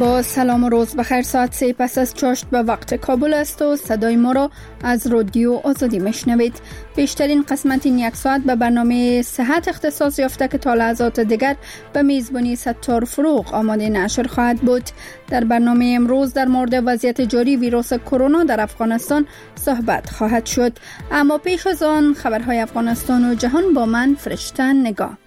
با سلام و روز بخیر. ساعت 3 پس از چاشت به وقت کابل است و صدای ما را از رادیو آزادی میشنوید. بیشترین قسمت این یک ساعت به برنامه صحت اختصاص یافته که تا لحظات دیگر به میزبانی ستار فروغ آماده نشر خواهد بود. در برنامه امروز در مورد وضعیت جاری ویروس کرونا در افغانستان صحبت خواهد شد، اما پیش از آن خبرهای افغانستان و جهان با من فرشته نگاه.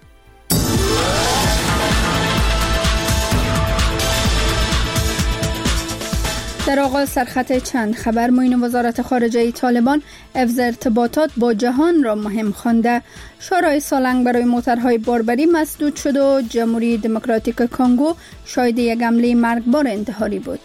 در آغاز سرخط چند خبر. معین وزارت خارجه طالبان حفظ ارتباطات با جهان را مهم خوانده. شورای سالنگ برای موترهای باربری مسدود شد و جمهوری دموکراتیک کنگو شاهد یک حمله مرگبار انتحاری بود.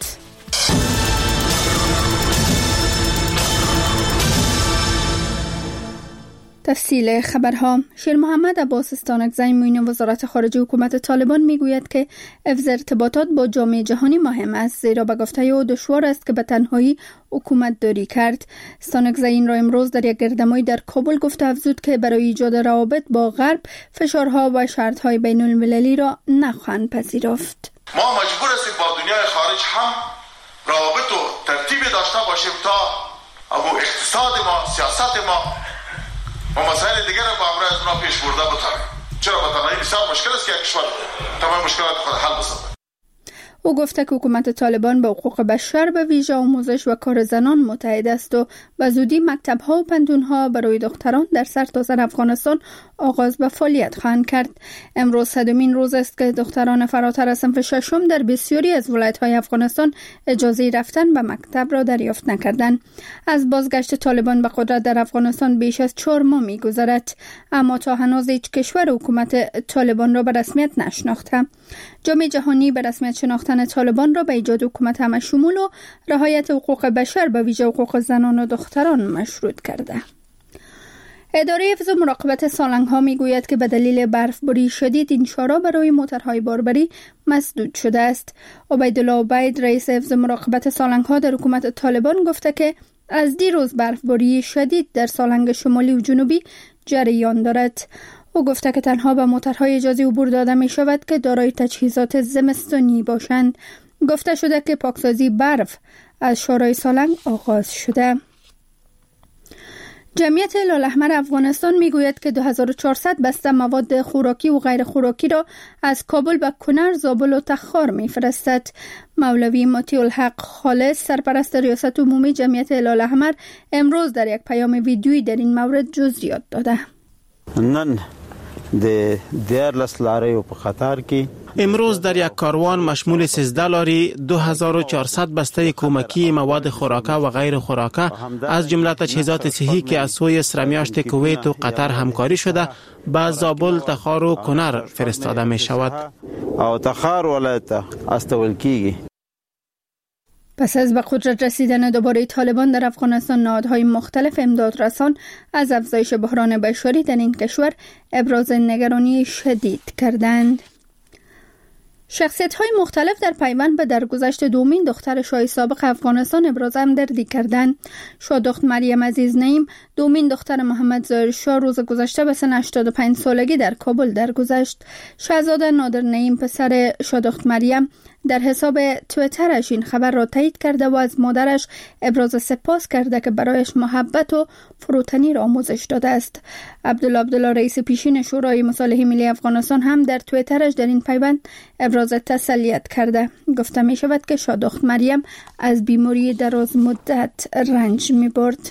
تفصیل خبرها. شیر محمد عباس استانکزی معین وزارت خارجه حکومت طالبان میگوید که حفظ ارتباطات با جامعه جهانی مهم است، زیرا به گفته او دشوار است که به تنهایی حکومت داری کرد. استانکزی این را امروز در یک گردهمایی در کابل گفته افزود که برای ایجاد روابط با غرب فشارها و شرطهای بین المللی را نخواهند پذیرفت. ما مجبور هستیم با دنیای خارج هم روابط و ترتیبی داشته باشیم تا اقتصاد ما، سیاست ما و مسائل دیگر را با امروز اونا پیش برده بتوانیم. چرا به تنهایی بسیار مشکل است که یک کشور تمام مشکلات خود حل بسازد. او گفته که حکومت طالبان با حقوق بشر به ویژه آموزش و کار زنان متحد است و به زودی مکتب‌ها و پنتون‌ها برای دختران در سرتاسر افغانستان آغاز به فعالیت خواهند کرد. امروز 100مین روز است که دختران فراتر از صنف ششم در بسیاری از ولایت‌های افغانستان اجازه رفتن به مکتب را دریافت نکردند. از بازگشت طالبان به قدرت در افغانستان بیش از 4 ماه می‌گذرد، اما تا هنوز هیچ کشور حکومت طالبان را به رسمیت نشناخته. جامعه جهانی به رسمیت شناختن طالبان را به ایجاد حکومت همه‌شمول و رعایت حقوق بشر به ویژه حقوق زنان و دختران مشروط کرده. اداره حفظ و مراقبت سالنگ‌ها میگوید که به دلیل برفباری شدید این شارع برای موترهای باربری مسدود شده است. عبیدالله عبید رئیس حفظ و مراقبت سالنگ‌ها در حکومت طالبان گفته که از دیروز برفباری شدید در سالنگ شمالی و جنوبی جریان دارد. او گفته که تنها به موترهای اجازه عبور داده می شود که دارای تجهیزات زمستانی باشند. گفته شده که پاکسازی برف از شورای سالنگ آغاز شده. جمعیت هلال احمر افغانستان میگوید که 2400 بسته مواد خوراکی و غیر خوراکی را از کابل به کنر، زابل و تخار میفرستد. مولوی مطیع الحق خالص سرپرست ریاست عمومی جمعیت هلال احمر امروز در یک پیام ویدیویی در این مورد جزئیات داده. نن د 14 لارې په قطار کې امروز در یک کاروان مشمول 13 لاری 2400 بسته کمکی مواد خوراکه و غیر خوراکه از جمله تجهیزات صحی که از سوی سرمیاشت کویت و قطر همکاری شده به زابل، تخار و کنر فرستاده می شود. او تخار ولایت استول کیږي. پس از به قدرت رسیدن دوباره طالبان در افغانستان، نهادهای مختلف امدادرسان از افزایش بحران بشری در این کشور ابراز نگرانی شدید کردند. شخصیت‌های مختلف در پیوند به درگذشت دومین دختر شاه سابق افغانستان ابراز همدردی کردند. شادخت مریم عزیز نعیم، دومین دختر محمد ظاهر شاه، روز گذشته به سن 85 سالگی در کابل درگذشت. شاهزاده نادر نعیم پسر شادخت مریم در حساب توییترش این خبر را تایید کرده و از مادرش ابراز سپاس کرده که برایش محبت و فروتنی را آموزش داده است. عبدالله رئیس پیشین شورای مصالحه ملی افغانستان هم در توییترش در این پیوند ابراز تسلیت کرده. گفته می شود که شادخت مریم از بیماری دراز مدت رنج می برد.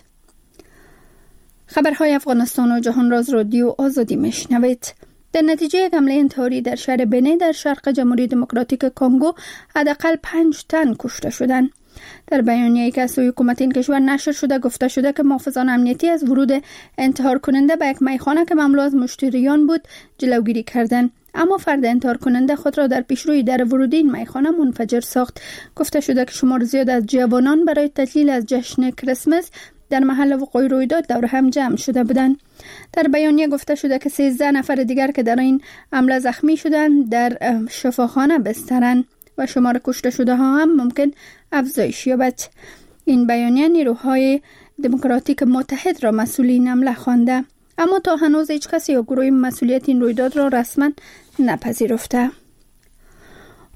خبرهای افغانستان و جهان را از رادیو آزادی می شنوید. در نتیجه یک حمله انتحاری در شهر بنه در شرق جمهوری دموکراتیک کنگو حداقل 5 تن کشته شدند. در بیانیه‌ای که از سوی حکومت این کشور نشر شده گفته شده که محافظان امنیتی از ورود انتحار کننده به یک میخانه که مملو از مشتریان بود جلوگیری کردند، اما فرد انتحار کننده خود را در پیشروی در ورودی این میخانه منفجر ساخت. گفته شده که شمار زیاد از جوانان برای تجلیل از جشن کریسمس در محل وقوع رویداد دور هم جمع شده بودند. در بیانیه گفته شده که 13 نفر دیگر که در این حمله زخمی شدند در شفاخانه بسترند و شمار کشته شده ها هم ممکن افزایش یابد. این بیانیه نیروهای دموکراتیک متحد را مسئول این حمله خوانده، اما تا هنوز هیچ کسی یا گروهی مسئولیت این رویداد را رسما نپذیرفته.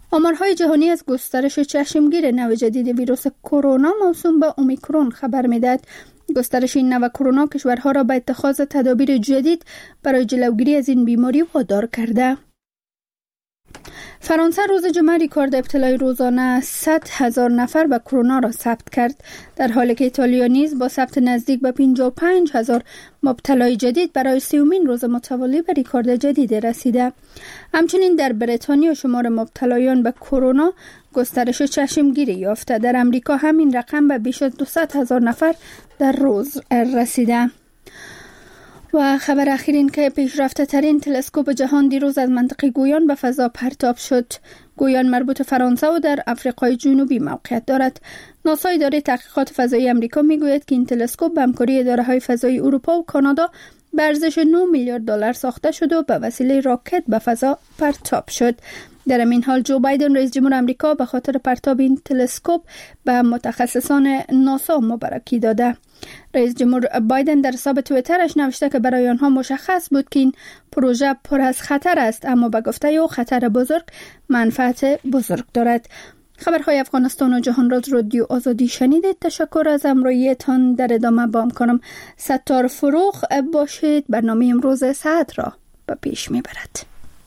آمارهای جهانی از گسترش چشمگیر نوع جدید ویروس کرونا موسوم به اومیکرون خبر می‌دهد. گسترش این نوع کرونا کشورها را به اتخاذ تدابیر جدید برای جلوگیری از این بیماری وادار کرده. فرانسه روز جمعه رکورد ابتلای روزانه 100,000 نفر به کرونا را ثبت کرد، در حالی که ایتالیا نیز با ثبت نزدیک به 55,000 مبتلای جدید برای 30مین روز متوالی به رکورد جدید رسیده. همچنین در بریتانیا شمار مبتلایان به کرونا گسترش چشمگیری یافته. در امریکا همین رقم به بیش از 200,000 نفر در روز رسیده. و خبر اخیر این که پیشرفته ترین تلسکوپ جهان دیروز از منطقه گویان به فضا پرتاب شد. گویان مربوط فرانسه و در آفریقای جنوبی موقعیت دارد. ناسا اداره تحقیقات فضایی آمریکا میگوید که این تلسکوپ به همکاری اداره‌های فضایی اروپا و کانادا به ارزش 9 میلیارد دلار ساخته شد و به وسیله راکت به فضا پرتاب شد. در این حال جو بایدن رئیس جمهور آمریکا به خاطر پرتاب این تلسکوپ به متخصصان ناسا مبارکی داده. رئیس جمهور بایدن در حساب توییترش نوشته که برای آنها مشخص بود که این پروژه پر از خطر است، اما به گفته او خطر بزرگ منفعت بزرگ دارد. خبرهای افغانستان و جهان را از رادیو آزادی شنیدید. تشکر از همراهیتان. در ادامه با همکارم ستار فروغ باشید. برنامه امروز ساعت را به پیش میبرد.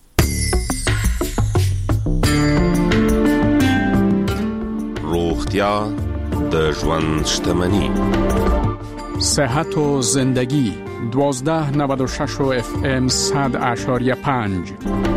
روغتیا د ژوند شتمني. صحت و زندگی 1296 و FM 100.5.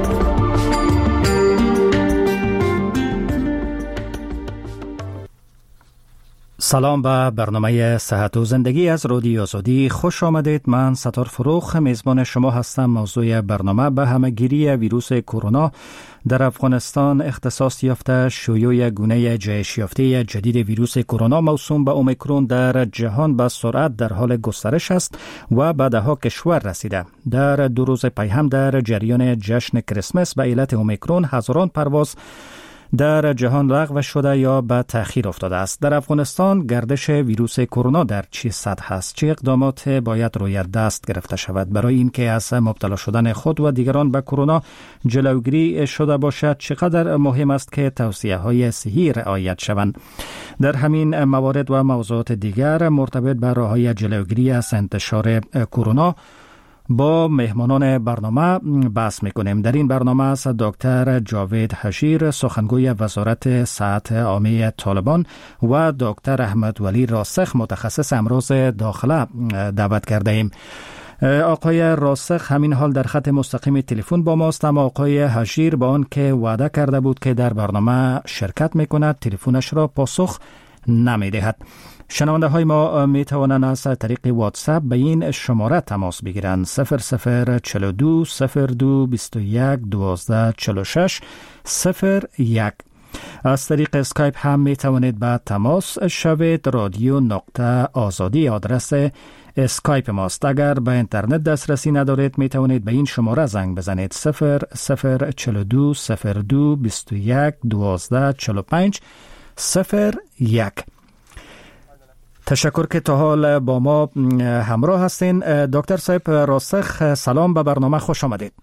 سلام به برنامه صحت و زندگی از رادیو آزادی. خوش آمدید. من ستار فروغ میزبان شما هستم. موضوع برنامه به همه‌گیری ویروس کرونا در افغانستان اختصاص یافته. شیوع گونه جهش یافته جدید ویروس کرونا موسوم به اومیکرون در جهان به سرعت در حال گسترش است و به ده‌ها کشور رسیده. در 2 روز پی هم در جریان جشن کریسمس به علت اومیکرون هزاران پرواز در جهان لغو شده یا به تأخیر افتاده است. در افغانستان گردش ویروس کرونا در چه سطح است؟ چه اقدامات باید روی دست گرفته شود برای اینکه از مبتلا شدن خود و دیگران به کرونا جلوگیری شده باشد؟ چقدر مهم است که توصیه‌های صحی رعایت شوند؟ در همین موارد و موضوعات دیگر مرتبط به راه‌های جلوگیری از انتشار کرونا با مهمانان برنامه بحث میکنیم. در این برنامه است دکتر جاوید حشیر سخنگوی وزارت صحت عامه طالبان و دکتر احمد ولی راسخ متخصص امراض داخله دعوت کرده ایم. آقای راسخ همین حال در خط مستقیم تلفن با ماست، اما آقای حشیر با آن که وعده کرده بود که در برنامه شرکت میکند تلفنش را پاسخ نمیدهد. شنونده های ما می توانند از طریق واتساپ به این شماره تماس بگیرند: 0042 02 21 12 46 01. از طریق اسکایپ هم می توانید به تماس شوید. رادیو نقطه آزادی آدرس اسکایپ ماست. اگر به اینترنت دسترسی ندارید می توانید به این شماره زنگ بزنید: 0042 02 21 12 45 01. تشکر که تا حال با ما همراه هستین. دکتر صاحب راسخ، سلام، به برنامه خوش آمدید.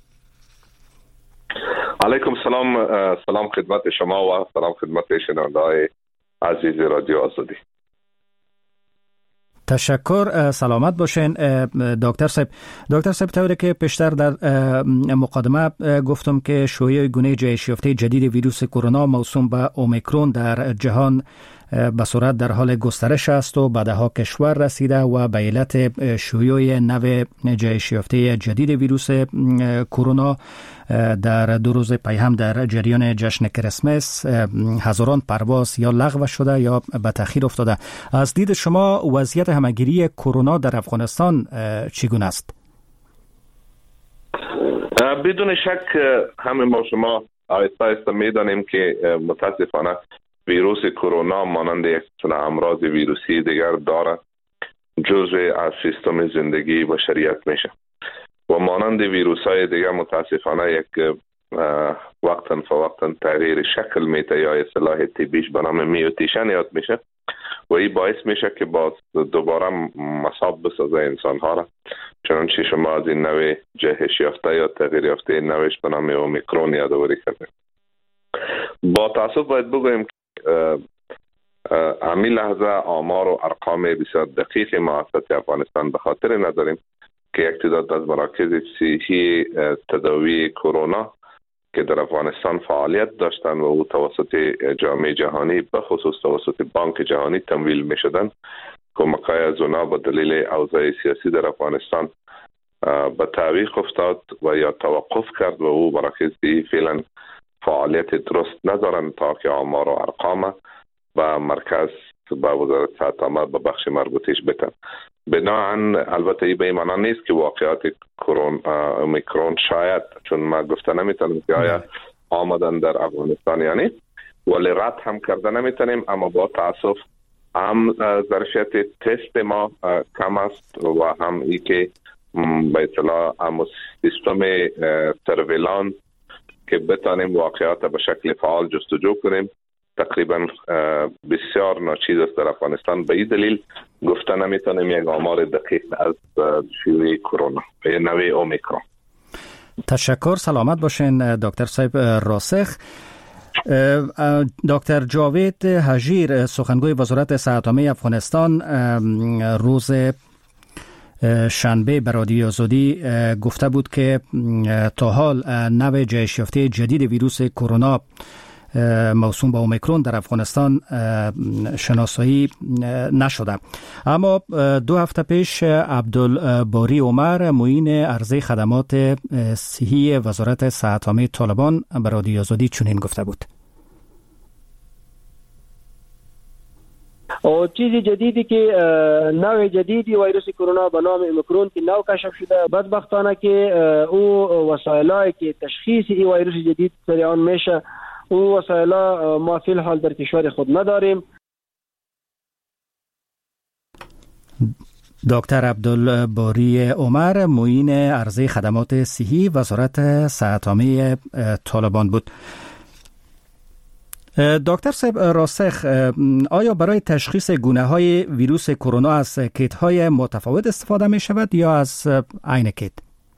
علیکم سلام. سلام خدمت شما و سلام خدمت شنونده‌های عزیز رادیو آزادی. تشکر، سلامت باشین دکتر صاحب. دکتر صاحب، طوری که پیشتر در مقدمه گفتم که شیوع گونه جهش یافته جدید ویروس کرونا موسوم به اومیکرون در جهان به سرعت در حال گسترش است و به ده‌ها کشور رسیده و به علت شیوع نوع جهش یافته جدید ویروس کرونا در 2 روز پی هم در جریان جشن کریسمس هزاران پرواز یا لغو شده یا به تأخیر افتاده. از دید شما وضعیت همه‌گیری کرونا در افغانستان چگونه است؟ بدون شک همه ما شما آیسته می‌دانیم که متاسفانه ویروس کرونا مانند یک سلسله امراض ویروسی دیگر داره، جزء از سیستم زندگی بشریت میشه و مانند ویروس های دیگر متاسفانه یک وقتا فوقتا تغییر شکل میده یا اصطلاح طبیش به نام میوتیشن یاد میشه و این باعث میشه که باز دوباره مصاب بسازه انسان ها را. چنانچه شما از این نوع جهش یافته یا تغییر یافته نوش به نام اومیکرون یادآوری کردید. با تاسف باید بگویم همین لحظه آمار و ارقام بسیار دقیق مؤسسه افغانستان به خاطر نداریم که یک تعداد از مراکز صحی تداوی کرونا که در افغانستان فعالیت داشتند و او توسط جامعه جهانی به خصوص توسط بانک جهانی تمویل می شدند، کمک‌های از اونا با دلیل اوضاع سیاسی در افغانستان به تعویق افتاد و یا توقف کرد و او مراکز صحی فعلا فعالیت درست ندارند تا که آمار و ارقام و مرکز با وزارت صحت عامه به بخش مربوطش بتن. بناهن البته این به این معنی نیست که واقعات اومیکرون شاید، چون ما گفته نمیتونیم که آیا آمدن در افغانستان یعنی، ولی رد هم کرده نمیتونیم، اما با تاسف هم ظرفیت تست ما کم است و هم ای که به اطلاع هم سیستم سرویلانس که بتانیم واقعات به شکل فعال جستجو کنیم تقریبا بسیار ناچیز است در افغانستان. به این دلیل گفته نمیتونیم یک آمار دقیق از شیوع کرونا به نوع اومیکرون. تشکر، سلامت باشین دکتر صاحب راسخ. دکتر جاوید حجیر سخنگوی وزارت صحت عامه افغانستان روز شنبه به رادیو آزادی گفته بود که تا حال نوع جهش یافته جدید ویروس کرونا موسوم به اومیکرون در افغانستان شناسایی نشده. اما 2 هفته پیش عبدالباری عمر معین عرضه خدمات صحی وزارت صحت عامه طالبان به رادیو آزادی چنین گفته بود. و چیز جدیدی که نوع جدیدی ویروس کرونا به نام اومیکرون که نو کشف شده، بدبختانه که او وسایلی که تشخیص این ویروس جدید در آن میشه او وسایل ما فی الحال در کشور خود نداریم. دکتر عبدالباری عمر معین عرضه خدمات صحی وزارت صحت عامه طالبان بود. دکتر صاحب راسخ، آیا برای تشخیص گونه‌های ویروس کرونا از کیت‌های متفاوت استفاده می شود یا از عین کیت؟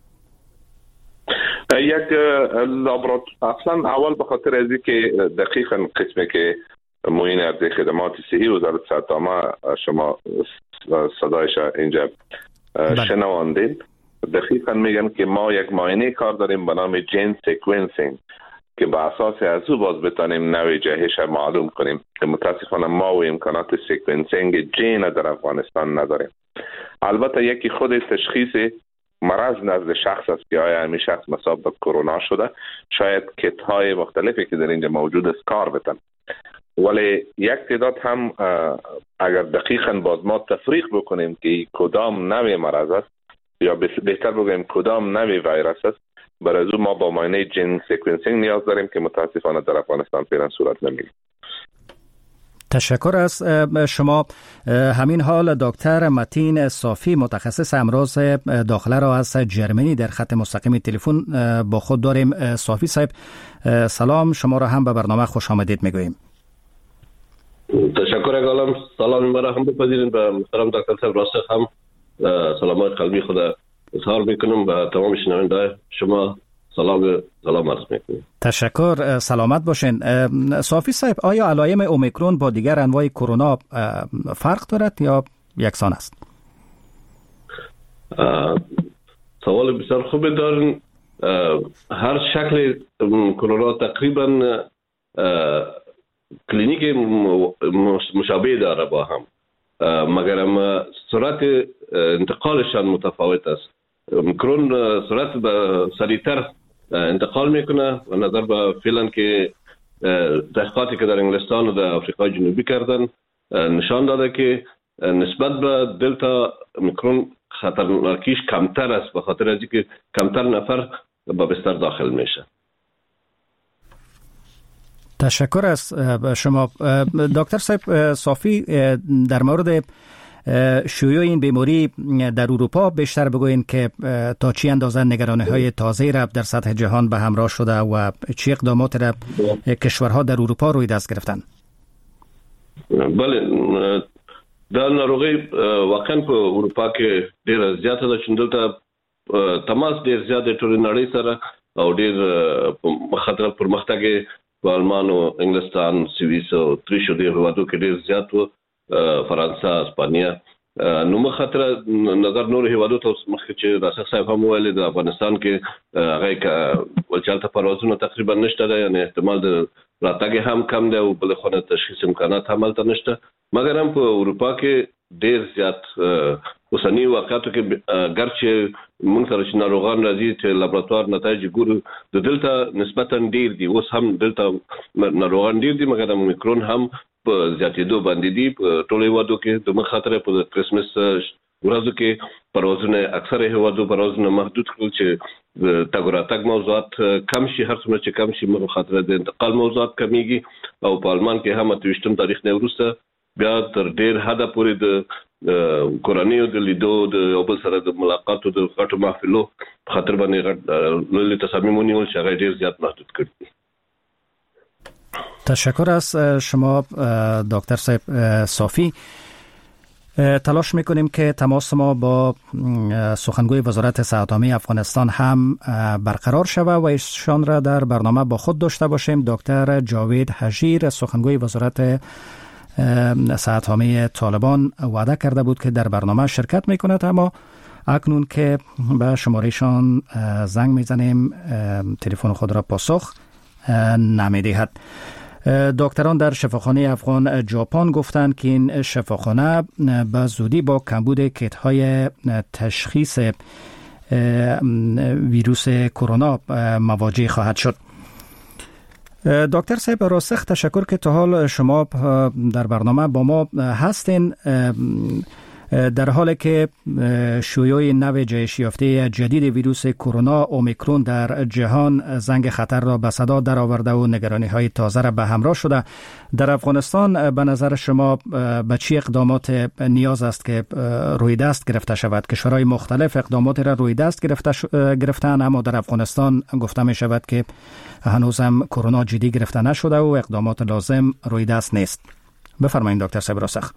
یک لابراتوار اصلا اول به خاطر از اینکه دقیقاً قسمی که معین عرضه خدمات صحی وزارت صحت عامه شما صدایش اینجا شنواندین، دقیقاً میگن که ما یک معاینه کار داریم به نام جین سیکونسینگ که به اساس از او باز بتانیم نوع جهش معلوم کنیم که متاسفانه ما و امکانات سیکونسینگ جین در افغانستان نداریم. البته یکی خود تشخیص مرض نزد شخص است که آیا همین شخص مصاب به کرونا شده، شاید کیت های مختلفی که در اینجا موجود است کار بتن، ولی یک تعداد هم اگر دقیقاً باز ما تفریق بکنیم که کدام نوع مرض است یا بهتر بگویم کدام نوع ویروس است، برای او ما با معاینه جین سیکونسینگ نیاز داریم که متاسفانه در افغانستان فعلا صورت نمیگیره. تشکر از شما. همین حال دکتر متین صافی متخصص امراض داخله را از جرمنی در خط مستقیم تلفن با خود داریم. صافی صاحب سلام، شما را هم به برنامه خوش آمدید میگوییم. تشکر اگالم، سلام مرا هم بپذیرین. به محترم دکتر صاحب راسخ هم سلامات قلبی خود اظهار میکنم. به تمام شنونده شما سلام عرض میکنم. تشکر، سلامت باشین. صافی صاحب، آیا علائم اومیکرون با دیگر انواع کرونا فرق دارد یا یکسان است؟ سوال بسیار خوبی دارین. هر شکل کرونا تقریبا کلینیک مشابه داره با هم، مگر سرعت انتقالشان متفاوت است. اومیکرون سرعت به سریعتر انتقال میکنه و نظر به فعلا که تحقیقاتی که در انگلستان و در آفریقای جنوبی کردن نشان داده که نسبت به دلتا اومیکرون خطرناکیش کمتر است، به خاطر از اینکه کمتر نفر به بستر داخل میشه. تشکر از شما. دکتر صاحب صافی، در مورد شیوع این بیماری در اروپا بیشتر بگوین که تا چی اندازه نگرانی‌های تازه را در سطح جهان به همراه شده و چه اقدامات را کشورها در اروپا روی دست گرفتن؟ بله، در ناروغی واقعا په اروپا کې ډیر زیاته ده، چې دلته تماس ډیر زیات ټول نړۍ سره او ډیر خطر پرمختګ په آلمان او انګلستان سوئیس او اتریش او دغه هیوادو کې ډیر زیات وو فرانسه اسپانیا نو مخاطر نظر نور هیوادو ته مخکې چې راسخ صاحب هم ویل د افغانستان کې هغه ولچالته پروازونه تقریبا نشته ده یعنی احتمال د راتګ هم کم دی او بل خو تشخیص امکانات هم تل نشته مګر هم په اروپا کې ډیر زیات اوسنی واقعاتو کې ګرچې موږ سره چې ناروغان راځي چې لابراتوار نتایج ګورو د دلته نسبتا ډیر دي اوس هم دلته ناروغان ډیر دي مګر اومیکرون هم په زیاتېدو باندې دي په ټولو هیوادو کې د مخاطره په کرسمس ورځو کې پروازونه اکثره هیوادو پروازونه محدود کړل چې د تګ موضوعات کم شي هر څومره چې کم شي مخاطره د انتقال موضوعات کمیږي او په آلمان کې هم 28 تاریخ نه وروسته بیا تر ډیر حد پورې د کورنیو د لیدو د یو بل سره د ملاقاتو د غټو محفلو په خاطر باندې غټ لوی تصامیم ونیول چې هغه ډیر زیات محدود کړي. تشکر از شما دکتر صاحب صافی. تلاش میکنیم که تماس ما با سخنگوی وزارت صحت عامه افغانستان هم برقرار شود و ایشان را در برنامه با خود داشته باشیم. دکتر جاوید حجیر سخنگوی وزارت صحت عامه طالبان وعده کرده بود که در برنامه شرکت میکند اما اکنون که به شمارهشان زنگ میزنیم تلفن خود را پاسخ نمیدهد. دکتران در شفاخانه افغان ژاپن گفتند که این شفاخانه به زودی با کمبود کیت‌های تشخیص ویروس کرونا مواجه خواهد شد. دکتر صاحب راسخ تشکر که تا حال شما در برنامه با ما هستین. در حالی که شیوع نو جهش یافته جدید ویروس کرونا اومیکرون در جهان زنگ خطر را به صدا درآورده و نگرانی‌های تازه را به همراه شده، در افغانستان به نظر شما به چه اقدامات نیاز است که روی دست گرفته شود؟ کشورهای مختلف اقدامات را روی دست گرفتن اما در افغانستان گفته می شود که هنوز هم کرونا جدی گرفته نشده و اقدامات لازم روی دست نیست. بفرمایید دکتر صاحب راسخ.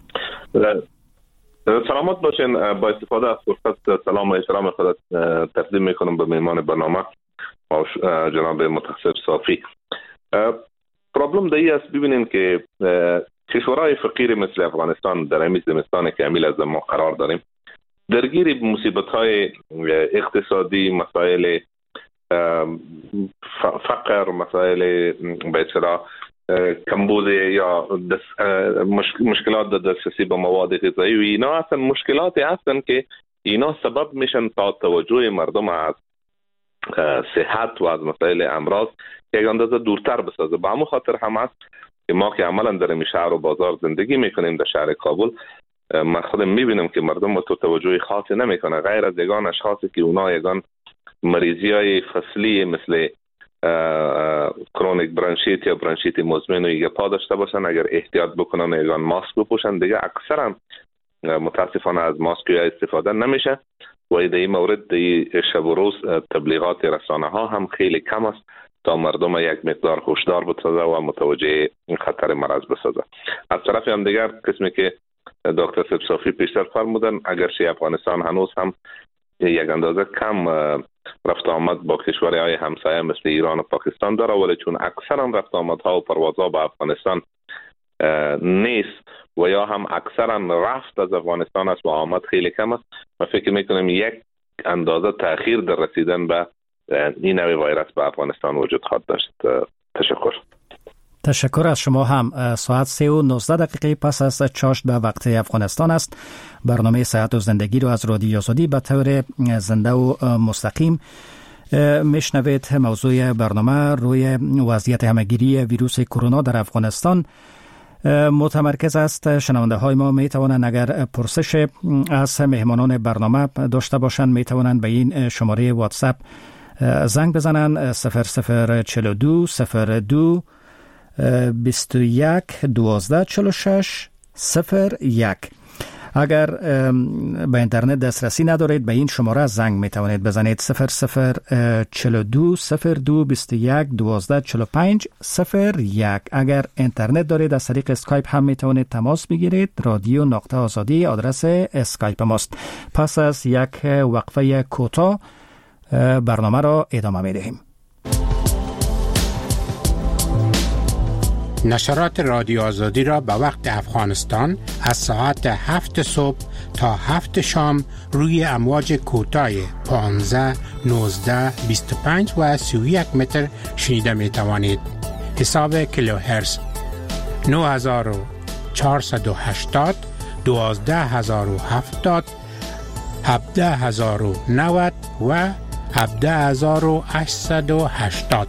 سلامت باشین. با استفاده از فرصت سلام و احترام خود تقدیم میکنم به میهمان برنامه جناب متخصص صافی. پرابلم دایی است ببینین که کشورهای فقیر مثل افغانستان در این زمستان کامل از ما قرار داریم درگیر مصیبت‌های اقتصادی، مسائل فقر، مسائل به اصطلاح کمبود یا مشکلات در دسترسی به مواد غذایی و اینا اصلا مشکلاتی هستن که اینا سبب میشن تا توجه مردم از صحت و از مسائل امراض یک اندازه دورتر بسازه. به همون خاطر هم است که ما که عملا در این شهر و بازار زندگی میکنیم در شهر کابل، من خودم میبینم که مردم تو توجه خاصی نمیکنه غیر از یگان اشخاصی که اونا یگان مریضی های فصلی مثل کرونیک برانشیت یا برانشیت مزمن و ایگه پا داشته باشن، اگر احتیاط بکنن و یگان ماسک بپوشن، دیگه اکثرا متاسفانه از ماسک یا استفاده نمیشه و در این مورد در شب و روز تبلیغات رسانه ها هم خیلی کم است تا مردم یک مقدار هوشدار بسازه و متوجه خطر مرض بسازه. از طرف هم دیگر قسمی که دکتر صاحب صافی پیشتر فرمودن، اگرچه افغانستان هنوز هم یک اندازه کم رفت آمد با کشورهای همسایه مثل ایران و پاکستان داره، ولی چون اکثرا رفت آمدها و پروازها به افغانستان نیست و یا هم اکثرا رفت از افغانستان است و آمد خیلی کم است، من فکر میکنم یک اندازه تأخیر در رسیدن به این نوع ویروس به افغانستان وجود خواهد داشت. تشکر. تشکر از شما هم. ساعت 3:19 پس از چاشت به وقت افغانستان است. برنامه صحت و زندگی رو از رادیو آزادی به طور زنده و مستقیم میشنوید. موضوع برنامه روی وضعیت همهگیری ویروس کرونا در افغانستان متمرکز است. شنونده های ما می توانند اگر پرسش از مهمانان برنامه داشته باشند می توانند به این شماره واتساپ زنگ بزنند 0042 02 21 12 46 01. اگر به اینترنت دسترسی ندارید به این شماره زنگ می توانید بزنید 0042 02 21 12 45 01. اگر اینترنت دارید از طریق اسکایپ هم می توانید تماس بگیرید. رادیو نقطه آزادی آدرس اسکایپ ماست. پس از یک وقفه کوتاه برنامه را ادامه می دهیم. نشرات رادیو آزادی را به وقت افغانستان از ساعت 7 صبح تا 7 شام روی امواج کوتاه 15، 19، 25 و 31 متر شنیده می توانید. حساب کیلوهرتز 9480، 12070، 17090 و 17880.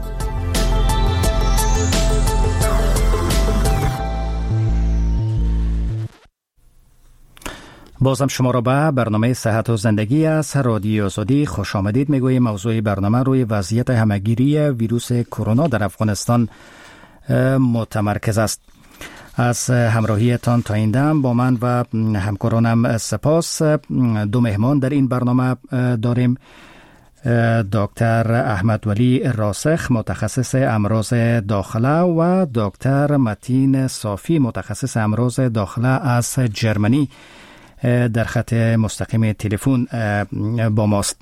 بازم شما را به برنامه صحت و زندگی از رادیو آزادی خوش آمدید میگوییم. موضوع برنامه روی وضعیت همهگیری ویروس کرونا در افغانستان متمرکز است. از همراهیتان تا این دم با من و همکارانم سپاس. دو مهمان در این برنامه داریم. دکتر احمد ولی راسخ متخصص امراض داخله و دکتر متین صافی متخصص امراض داخله از جرمنی در خط مستقیم تلفن با ماست.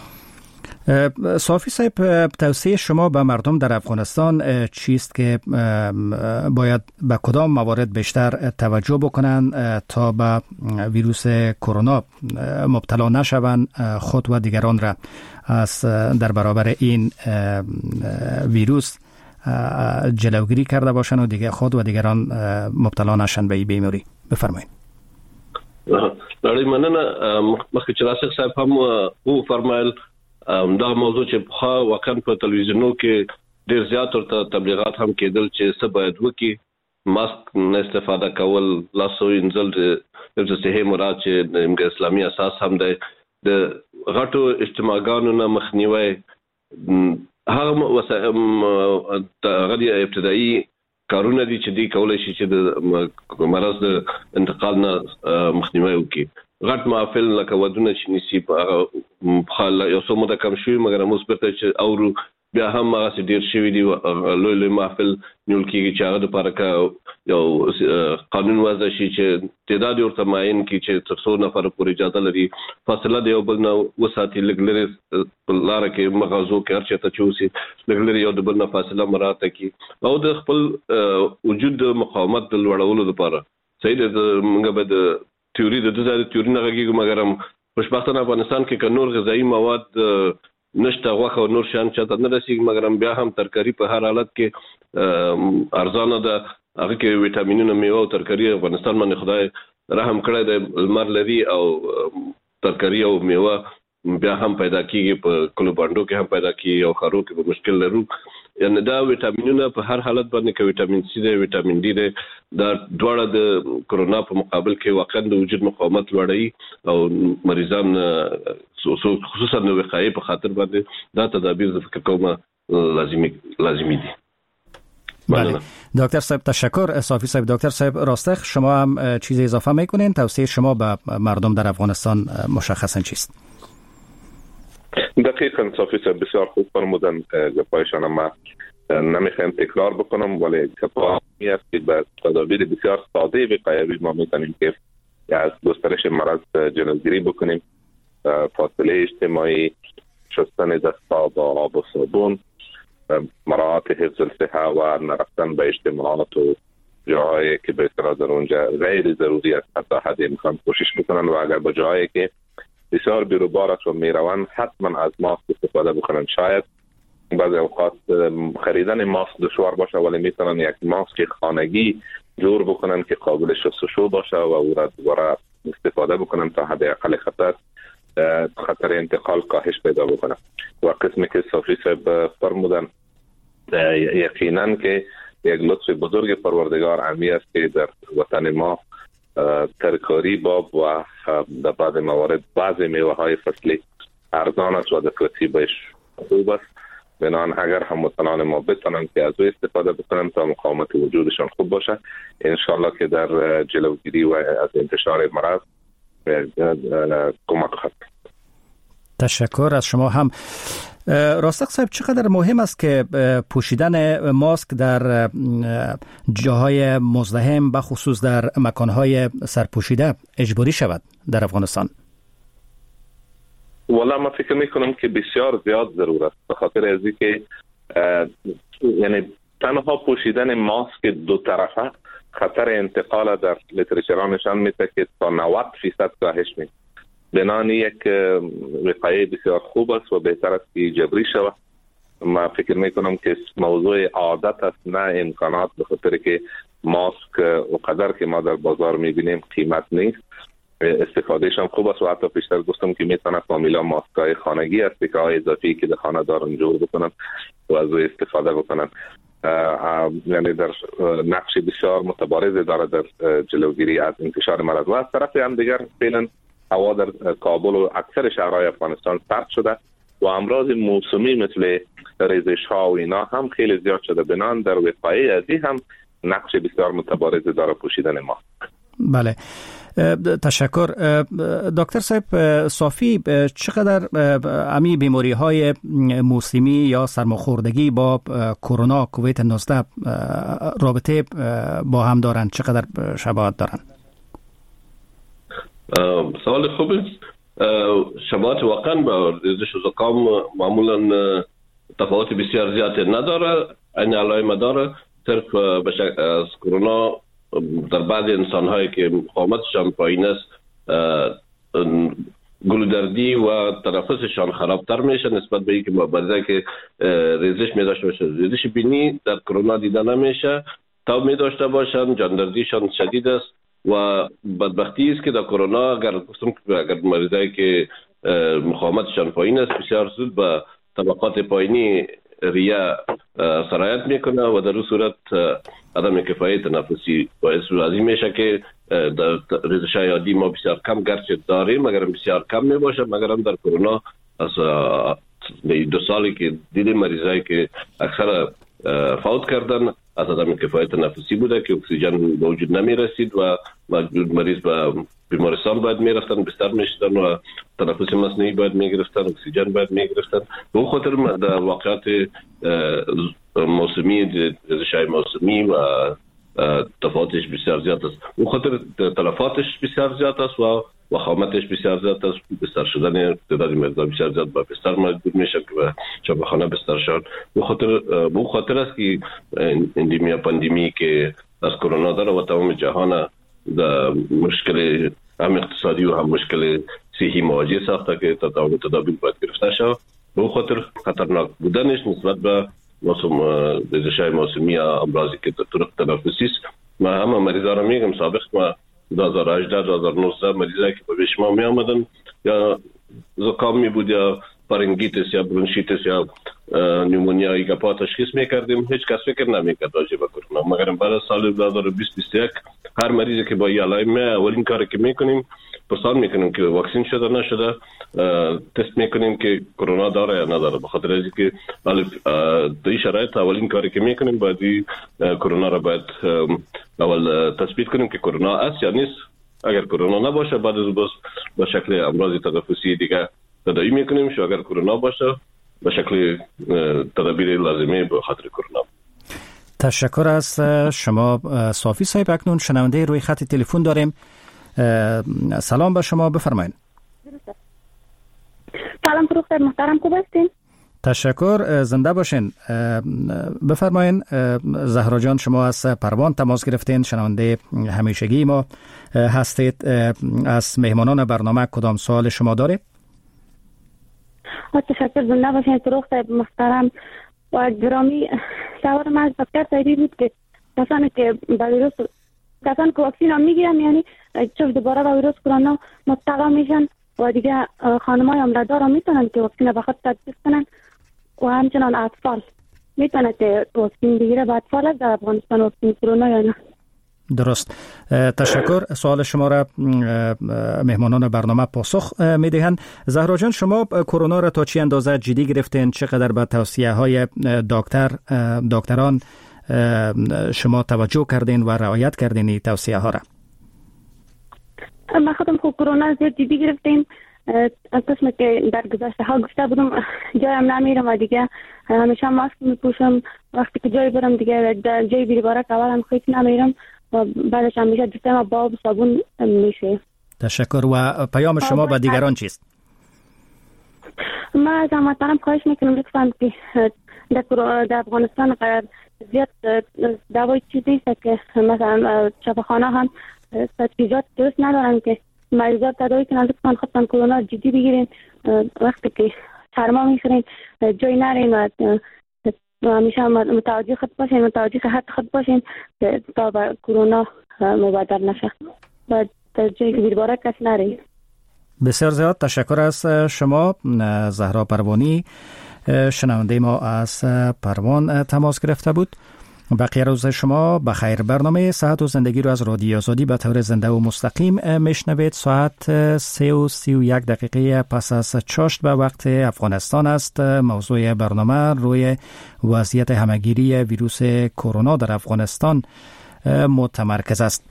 صافی صاحب، توصیه شما به مردم در افغانستان چیست که باید به کدام موارد بیشتر توجه بکنند تا به ویروس کرونا مبتلا نشوند، خود و دیگران را از در برابر این ویروس جلوگیری کرده باشند و دیگر خود و دیگران مبتلا نشن به این بیماری؟ بفرمایید. لړۍ مننه. مخکې چې راسخ صاحب هم او فرمایل دا موضوع چې په واقعا په تلویزیونو کې ډیر زیات ورته تبلیغات هم کېدل چې څه باید وکړي، ماسک نه استفاده کول، لاسو وینځل د صحي مراعات چې د اسلامي اساس هم دی، د غټو اجتماعګانو نه مخنیوي، هغه ابتدایي کارونه دي چې دی کولای شي چې د مرض د انتقال نه مخنیوي وکړي. غټ محافل لکه ودونه چې نسی په یو څه موده کم شوي، مګر موږ بیرته چې اورو بیا هم هغه ډیر شوي دي. لوی لوی محافل نیول کېږي چې هغه دپاره یو قانون وضع شي چې تعداد ورته معین کړي چې تر څو نفره پورې اجازه لري، فاصله د یو بل نه وساتي، لږ لرې په لاره کې مغازو کې هر چېرته چې اوسي لږ لرې یو د بل نه فاصله مراعات کړي او د خپل وجود د مقاومت د لوړولو لپاره. صحیح ده، موږ به د تیوري د تیوري نه غږیږو، مګر هم خوشبختانه افغانستان کې که نور غذایي مواد نشته، غوښه او نور شیان چاته نه رسېږي، مګر هم بیا هم ترکاري په هر حالت کې ارزانه ده. هغه کې ویټامینونه، میوه او ترکاري افغانستان باندې خدای رحم کړی دی، لمر لري او ترکاري او میوه بیا هم پیدا کیږي، په کلو باندو کې هم پیدا کیږي او خارو کې به مشکل لرو. یعنی دا ویټامینونه په هر حالت باندې کې ویټامین سی دی، ویټامین ډي دی، دا دواړه د کرونا په مقابل کې واقعا د وجود مقاومت لوړوي او مریضان خصوصا د وقایې په خاطر باندې دا تدابیر د فکر کوم لازمی دي. بله دکتر صاحب تشکر. صافی صاحب، دکتر صاحب راستخ، شما هم چیز اضافه میکنین؟ توصیه شما به مردم در افغانستان مشخصا چیست؟ دقیقاً صافی صاحب بسیار خوب فرمودن. گپایشان ما نمیخوایم تکرار بکنم، ولی گپایی است که به تدابیر بسیار ساده وقایوی ما میتونیم که از گسترش مرض جلوگیری بکنیم. فاصله اجتماعی، شستن دست‌ها با آب و صابون، مراعات حفظ الصحه و نرفتن به اجتماعات و جاهایی که به اصطلاح در اونجا غیر ضروری است تا حد امکان کوشش بکنن و اگر به جاهایی که بسیار بیروبار است و میروند حتما از ماسک استفاده بکنن. شاید بعضی اوقات خریدن ماسک دشوار باشه، ولی میتونن یک ماسک خانگی جور بکنن که قابل شستشو باشه و او را دوباره استفاده بکنن تا حد اقل خطر انتقال کاهش پیدا بکنه. و قسمی که صافی صاحب فرمودن یقینا که یک لطف بزرگ پروردگار امی است که در وطن ما ترکاری باب و در بعض موارد بعضی میوه های فصلی ارزان است و دسترسی بهش خوب است. بنابراین اگر هموطنان ما بتونن که از او استفاده بکنن تا مقاومت وجودشان خوب باشه، انشالله که در جلوگیری و از انتشار مرض کمک خواهد. تشکر از شما هم. راستق صاحب، چقدر مهم است که پوشیدن ماسک در جاهای مزدحم به خصوص در مکانهای سرپوشیده اجباری شود در افغانستان؟ والا من فکر میکنم که بسیار زیاد ضرور است، به خاطر از اینکه یعنی تنها پوشیدن ماسک دو طرفه خطر انتقال در لیترچرها نشان میده که تا 90% کاهش میده. بنان یک وقایه بسیار خوب است و بهتر است که جبری شود. ما فکر میکنم که موضوع عادت است نه امکانات، به خاطر که ماسک و قدر که ما در بازار میبینیم قیمت نیست، استفادهش هم خوب است و حتی پیشتر گفتم که میتونه فامیلا ماسکای خانگی است که های اضافی که در خانه دارن جور بکنن و از او استفاده بکنن. یعنی در نقش بسیار متبارز داره در جلوگیری از انتشار مرض. و از طرف هم دیگر فعلا هوا در کابل و اکثر شهرهای افغانستان سرد شده و امراض موسمی مثل ریزش ها و اینا هم خیلی زیاد شده. بنان در وقایه از این هم نقش بسیار متبارز داره پوشیدن ماسک. بله، تشکر. دکتر صاحب صافی، چقدر امی بیماری های موسمی یا سرماخوردگی با کرونا کووید 19 رابطه با هم دارند؟ چقدر شباهت دارند؟ سوال خوبه. شباهت واقعا با ریزش و زکام معمولا تفاوت بسیار زیادی نداره، این علائم داره. صرف از کرونا در بعض انسان هایی که مقاومتشان پایین است گلودردی و تنفسشان خرابتر میشه نسبت به اینکه مبارزه که ریزش می داشته باشه. ریزش بینی در کرونا دیده نمیشه، تاب می داشته باشن، جاندردیشان شدید است و بدبختی است که در کرونا اگر مریضایی که مقاومتشان پایین است بسیار زود به طبقات پایینی ریه سرایت میکنه و در اون صورت عدم کفایت تنفسی باعث از این میشه که در ریزش‌های عادی ما بسیار کم گرچه داریم مگر بسیار کم میباشه. مگر هم در کرونا از 2 سالی که دیدیم مریضایی که اکثر فوت کردن از عدم کفایت تنفسی بوده که اکسیژن به وجود نمیرسید و مریض به بیمارستان باید میرفتن، بستر میشدن و تنفس مصنوعی باید میگرفتن، اکسیژن باید میگرفتن. به اون خاطر در واقعات موسمی، ریزش‌های موسمی و تفاوتش بسیار زیاد است. اون خاطر تلفاتش بسیار زیاد است و وخامتش بسیار زیاد است. بستر شدن تعداد مقدار بسیار زیاد با بستر مجبور میشه که به شبخانه بستر شد. به خاطر است که اندیمی پاندمی که از کرونا داره و تمام جهان در مشکل هم اقتصادی و هم مشکل صحی مواجه ساخته که تدابیر باید گرفته شود. به خاطر خطرناک بودنش نسبت به ریزش‌های موسمی یا امراضی که طرق تنفسی است. ما همه مریضا رو میگم سابق ما 2018 2019 مریضایی که به پیش ما می آمدن یا زکام می بود یا پارنگیتس یا برونشیتس یا نیومونیا ایگاپا تشخیص میکردیم. هیچ کس فکر نمیکرد راجع به کرونا. مگر بعد از سال 2021 هر مریضی که با این علائم اولین کاری که میکنیم پرسان میکنیم که واکسین شده نشده، تست میکنیم که کرونا داره یا نداره. به خاطر اینکه در این شرایط اولین کاری که میکنیم باید کرونا را باید اول تثبیت کنیم که کرونا است یا نیست. اگر کرونا نباشه بعد از با شکل امراض تنفسی دیگه تداوی میکنیم. شو اگر کرونا باشه به شکل تدابیر لازمه به خاطر کرونا. تشکر از شما صافی صاحب. اکنون شنونده روی خط تلفن داریم. سلام به شما، بفرمایید. سلام فروخ صاحب محترم، خوب هستین؟ تشکر، زنده باشین. بفرمایین. زهرا جان، شما از پروان تماس گرفتین، شنونده همیشگی ما هستید. از مهمانان برنامه کدام سوال شما دارید؟ تشکر، زنده باشین فروخ صاحب محترم و گرامی. سوال از دکتر صاحبی بود که کسانی که واکسین هم میگیرن یعنی چون دوباره با ویروس کرونا مبتلا میشن و دیگه خانمای عمردار هم میتونن که واکسین به خود تطبیق کنن و همچنان اطفال میتونن که واکسین بگیره. با اطفال در افغانستان واکسین کرونا یا نه؟ درست. تشکر. سوال شما را مهمانان برنامه پاسخ میدهند. زهرا جان، شما کرونا را تا چه اندازه جدی گرفتین؟ چقدر به توصیه های دکتران شما توجه کردین و رعایت کردین این توصیه ها را؟ ما خودم خوب کرونا زیاد جدی گرفتیم. از قسم که در گذشته ها گفته بودم جایم نمیرم و دیگه همیشه ماسک میپوشم. وقتی که جای برم دیگه در جای بیربارک اولم خیلی نمیرم و بعدش همیشه دستم با آب و صابون میشه. تشکر. و پیام شما به دیگران چیست؟ ما از هموطنم خواهش میکنم لطفاً که در افغانستان زیاد دوای چیزی است که مثلا شفاخانه هم تجهیزات درست ندارن که مریضات تداوی کنن. لطفاً خودتان کرونا جدی بگیرین. وقتی که سرما میخورین جای نرین و همیشه متوجه خود باشین، متوجه صحت خود باشین تا به کرونا مبادر نشه و در جایی که بیرباره کس نرین. بسیار زیاد تشکر از شما زهرا پروانی. شنونده ما از پروان تماس گرفته بود. بقیه روز شما بخیر. برنامه صحت و زندگی رو از رادیو آزادی به طور زنده و مستقیم میشنوید. ساعت 3:31 پس از چاشت به وقت افغانستان است. موضوع برنامه روی وضعیت همهگیری ویروس کرونا در افغانستان متمرکز است.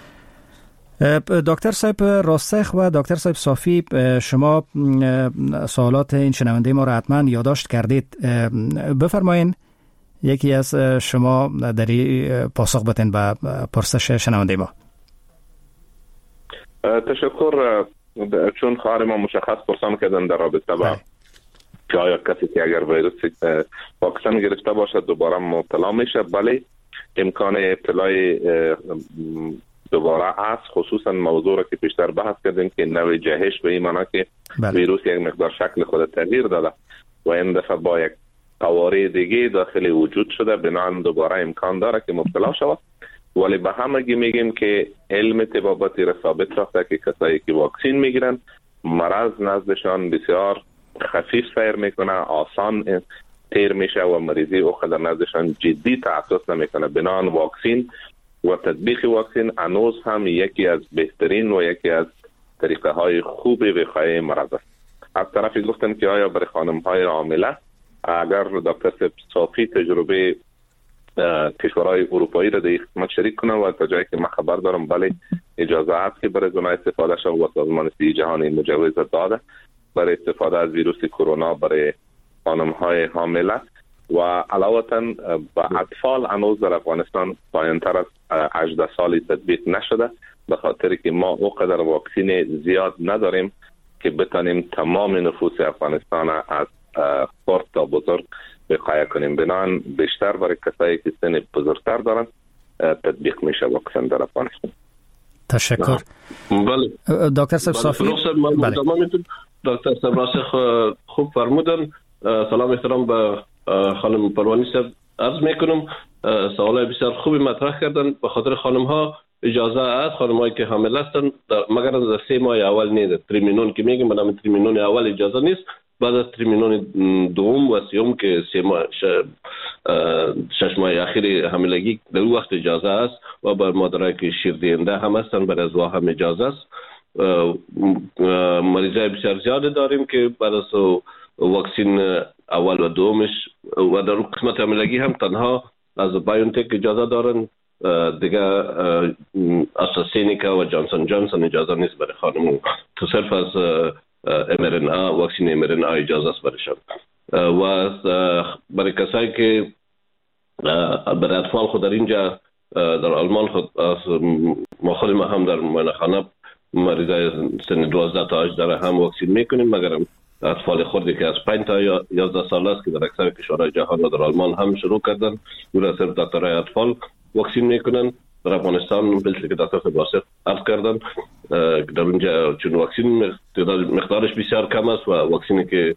دکتر صاحب راسخ و دکتر صاحب صافی، شما سوالات این شنونده ما را حتما یادداشت کردید. بفرمایین یکی از شما دری پاسخ بدین به پرسش شنونده ما. تشکر. چون خواهر ما مشخص پرسان کردن در رابطه با که آیا کسی که اگر ویروس واکسن گرفته باشد دوباره مبتلا میشه؟ بله، امکان ابتلای دوباره است، خصوصا موضوع را که پیشتر بحث کردیم که نوع جهش به این معنی که ویروس یک مقدار شکل خود تغییر داده و این دفعه با یک قواره دیگه داخل وجود شده، بنابراین دوباره امکان داره که مبتلا شود. ولی به همگی میگیم که علم طبابتی را ثابت رفته که کسایی که واکسین میگیرن مرض نزدشان بسیار خفیف سیر میکنه، آسان تیر میشه و مریضی او قدر نزدشان جدی تعطف نمیکنه. بنابراین واکسین و تطبیق واکسین هنوز هم یکی از بهترین و یکی از طریقه های خوب وقایه مرض است. از طرفی گفتم که آیا برای خانم های حامله، اگر دکتر صافی تجربه کشورهای اروپایی را در خدمت شریک کنه و تا جایی که من خبر دارم بله اجازه هست که برای زنای استفاده شد و سازمان صحی جهانی مجوز داده برای استفاده از ویروس کرونا برای خانم های حامله. و علاوه به اطفال هنوز در افغانستان پایین‌تر از 18 سالی تطبیق نشده، به خاطر که ما اوقدر واکسین زیاد نداریم که بتانیم تمام نفوس افغانستان از خرد تا بزرگ وقایه کنیم. بنابراین بیشتر برای کسایی که سن بزرگتر دارن تطبیق میشه واکسن در افغانستان. تشکر. بله دکتر صافی. بله دکتر صاحب خوب فرمودن. سلام احترام به خانم پروانی صاحب عرض میکنم. سوالای بسیار خوبی مطرح کردن. به خاطر خانم ها اجازه است، خانم هایی که حامل هستن مگر در 3 ماه اول نیست، تریمینون که میگیم بنام تریمینون اول اجازه نیست، بعد از تریمینون دوم و سیوم که 6 ماه اخیر حاملگی در وقت اجازه است و بر مادرایی که شیر دهنده هم هستن برای ازوا هم اجازه است. مریضای بسیار زیاد داریم که بعد از واکسین اول و دومش و در قسمت حاملگی هم تنها از بایونتک اجازه دارن، دیگه آسترازینیکا و جانسون جانسون اجازه نیست برای خانم، تو صرف از mRNA واکسین mRNA اجازه است برایشان. و برای کسایی که برای اطفال خود در اینجا در آلمان خود خود ما هم در معاینه‌خانه مریضای سن 12 تا 18 هم واکسین میکنیم، مگر اطفال خردی که از 5 تا 11 سال است که در اکثر کشورهای جهان و در آلمان هم شروع کردن، او صرف دکترای اطفال واکسین میکنن. در افغانستان مثل که دکتر صاحب عرض کردن در اونجا چون واکسین مقدارش بسیار کم است و واکسینی که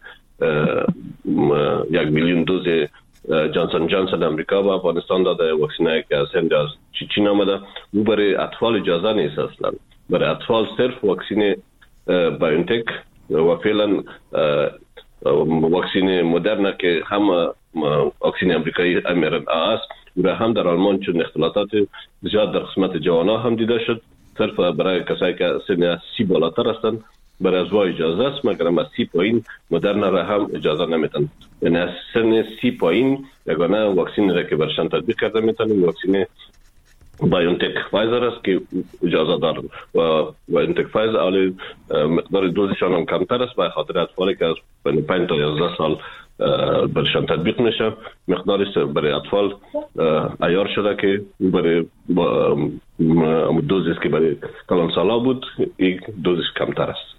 1 میلیون دوز جانسون جانسون امریکا با افغانستان داده، واکسینایی که از هند از چین آمده، او برای اطفال اجازه نیست اصلا. برای اطفال صرف واکسین بایونتک و فعلا واکسین مدرنا که هم واکسین امریکایی mRNA است و هم در آلمان چون اختلالات زیاد در قسمت جوانان هم دیده شد، صرف برای کسایی که سن 30 بالاتر هستند برای ازوا اجازه است، مگر از 30 پایین مدرنا را هم اجازه نمیتن. یعنی از سن 30 پایین یگانه واکسین را که برشان تطبیق کرده میتونیم واکسین بایونتک فایزر است که اجازه دارن و بایونتک فایزر علی مقدار دوزشان هم کمتر است، به خاطر اطفالی که از 5 تا 11 سال برشان تطبیق میشه. مقدارش برای اطفال عیار شده که برای دوزش که برای کلانسالا بود این دوزش کمتر است.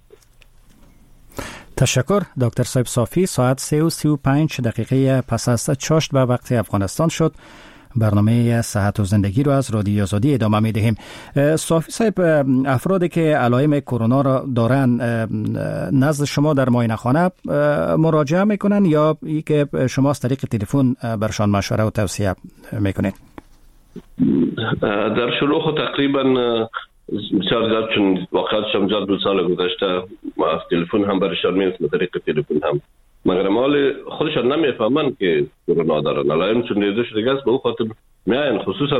تشکر دکتر صاحب صافی. ساعت 3:35 پس از چاشت به وقت افغانستان شد. برنامه صحت و زندگی رو از رادیو آزادی ادامه می دهیم. صافی صاحب، افرادی که علائم کرونا را دارن نزد شما در معاینه خانه مراجعه میکنن یا که شما از طریق تلفن برشان مشوره و توصیه میکنید؟ در شروع خود تقریبا بسیار زیاد، چون واقعاتش هم زیاد 2 سال گذشته ما از تلفن هم برشان میرسیم، طریق تلفن هم، مگر مال خودشان نمیفهمن که کرونا دارن. علائم چون دیده شده است به او خاطر میاین، خصوصا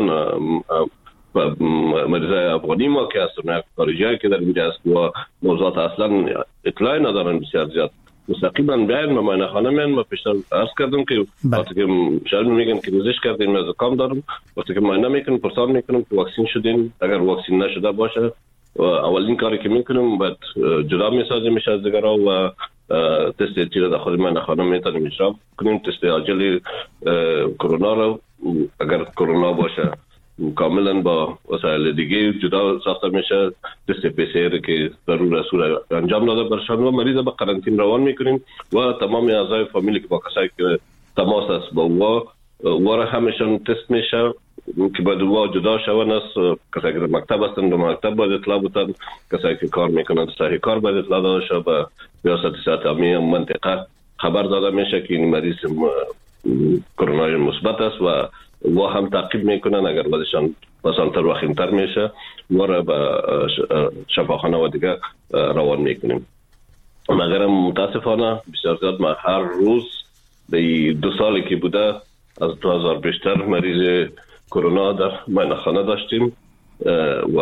مریضای افغانی ما که هستن، خارجی که در اینجا هست و موضوعات اصلا اطلاعی ندارن بسیار زیاد، مستقیما بیاین معاینه خانه میان. ما پیشتر عرض کردم که وقتی که شاید میگن که ریزش کردیم از زکام دارم، وقتی که معاینه میکنم پرسان میکنم که واکسین شدین، اگر واکسین نشده باشه اولین کاری که میکنم بعد جدا میسازیم از دیگرها و تست تیر داخل معاینه خانه میتونیم اجرا کنیم. تست عاجل کرونا رو اگر کرونا باشه کاملا با وسایل دیگه جدا ساخته میشه. تست PCR که ضرور اصول انجام داده برشان و مریض به قرنطینه روان میکنیم و تمام اعضای فامیلی که با کسایی که تماس است با او را همشون تست میشه که بعد او جدا شون است. کسایی که در مکتب هستن در مکتب باید اطلاع بودن، کسایی که کار میکنن سر کار باید اطلاع داده شد، به ریاست صحت عامه منطقه خبر داده میشه که این مریض کرونا مثبت است و هم تعقیب میکنن. اگر بعدشان مثلا تر وخیمتر میشه ما را به شفاخانه و دیگه روان میکنیم. مگر متاسفانه بسیار زیاد ما هر روز به 2 سالی که بوده از 2000 بیشتر مریض کرونا در معاینه خانه داشتیم و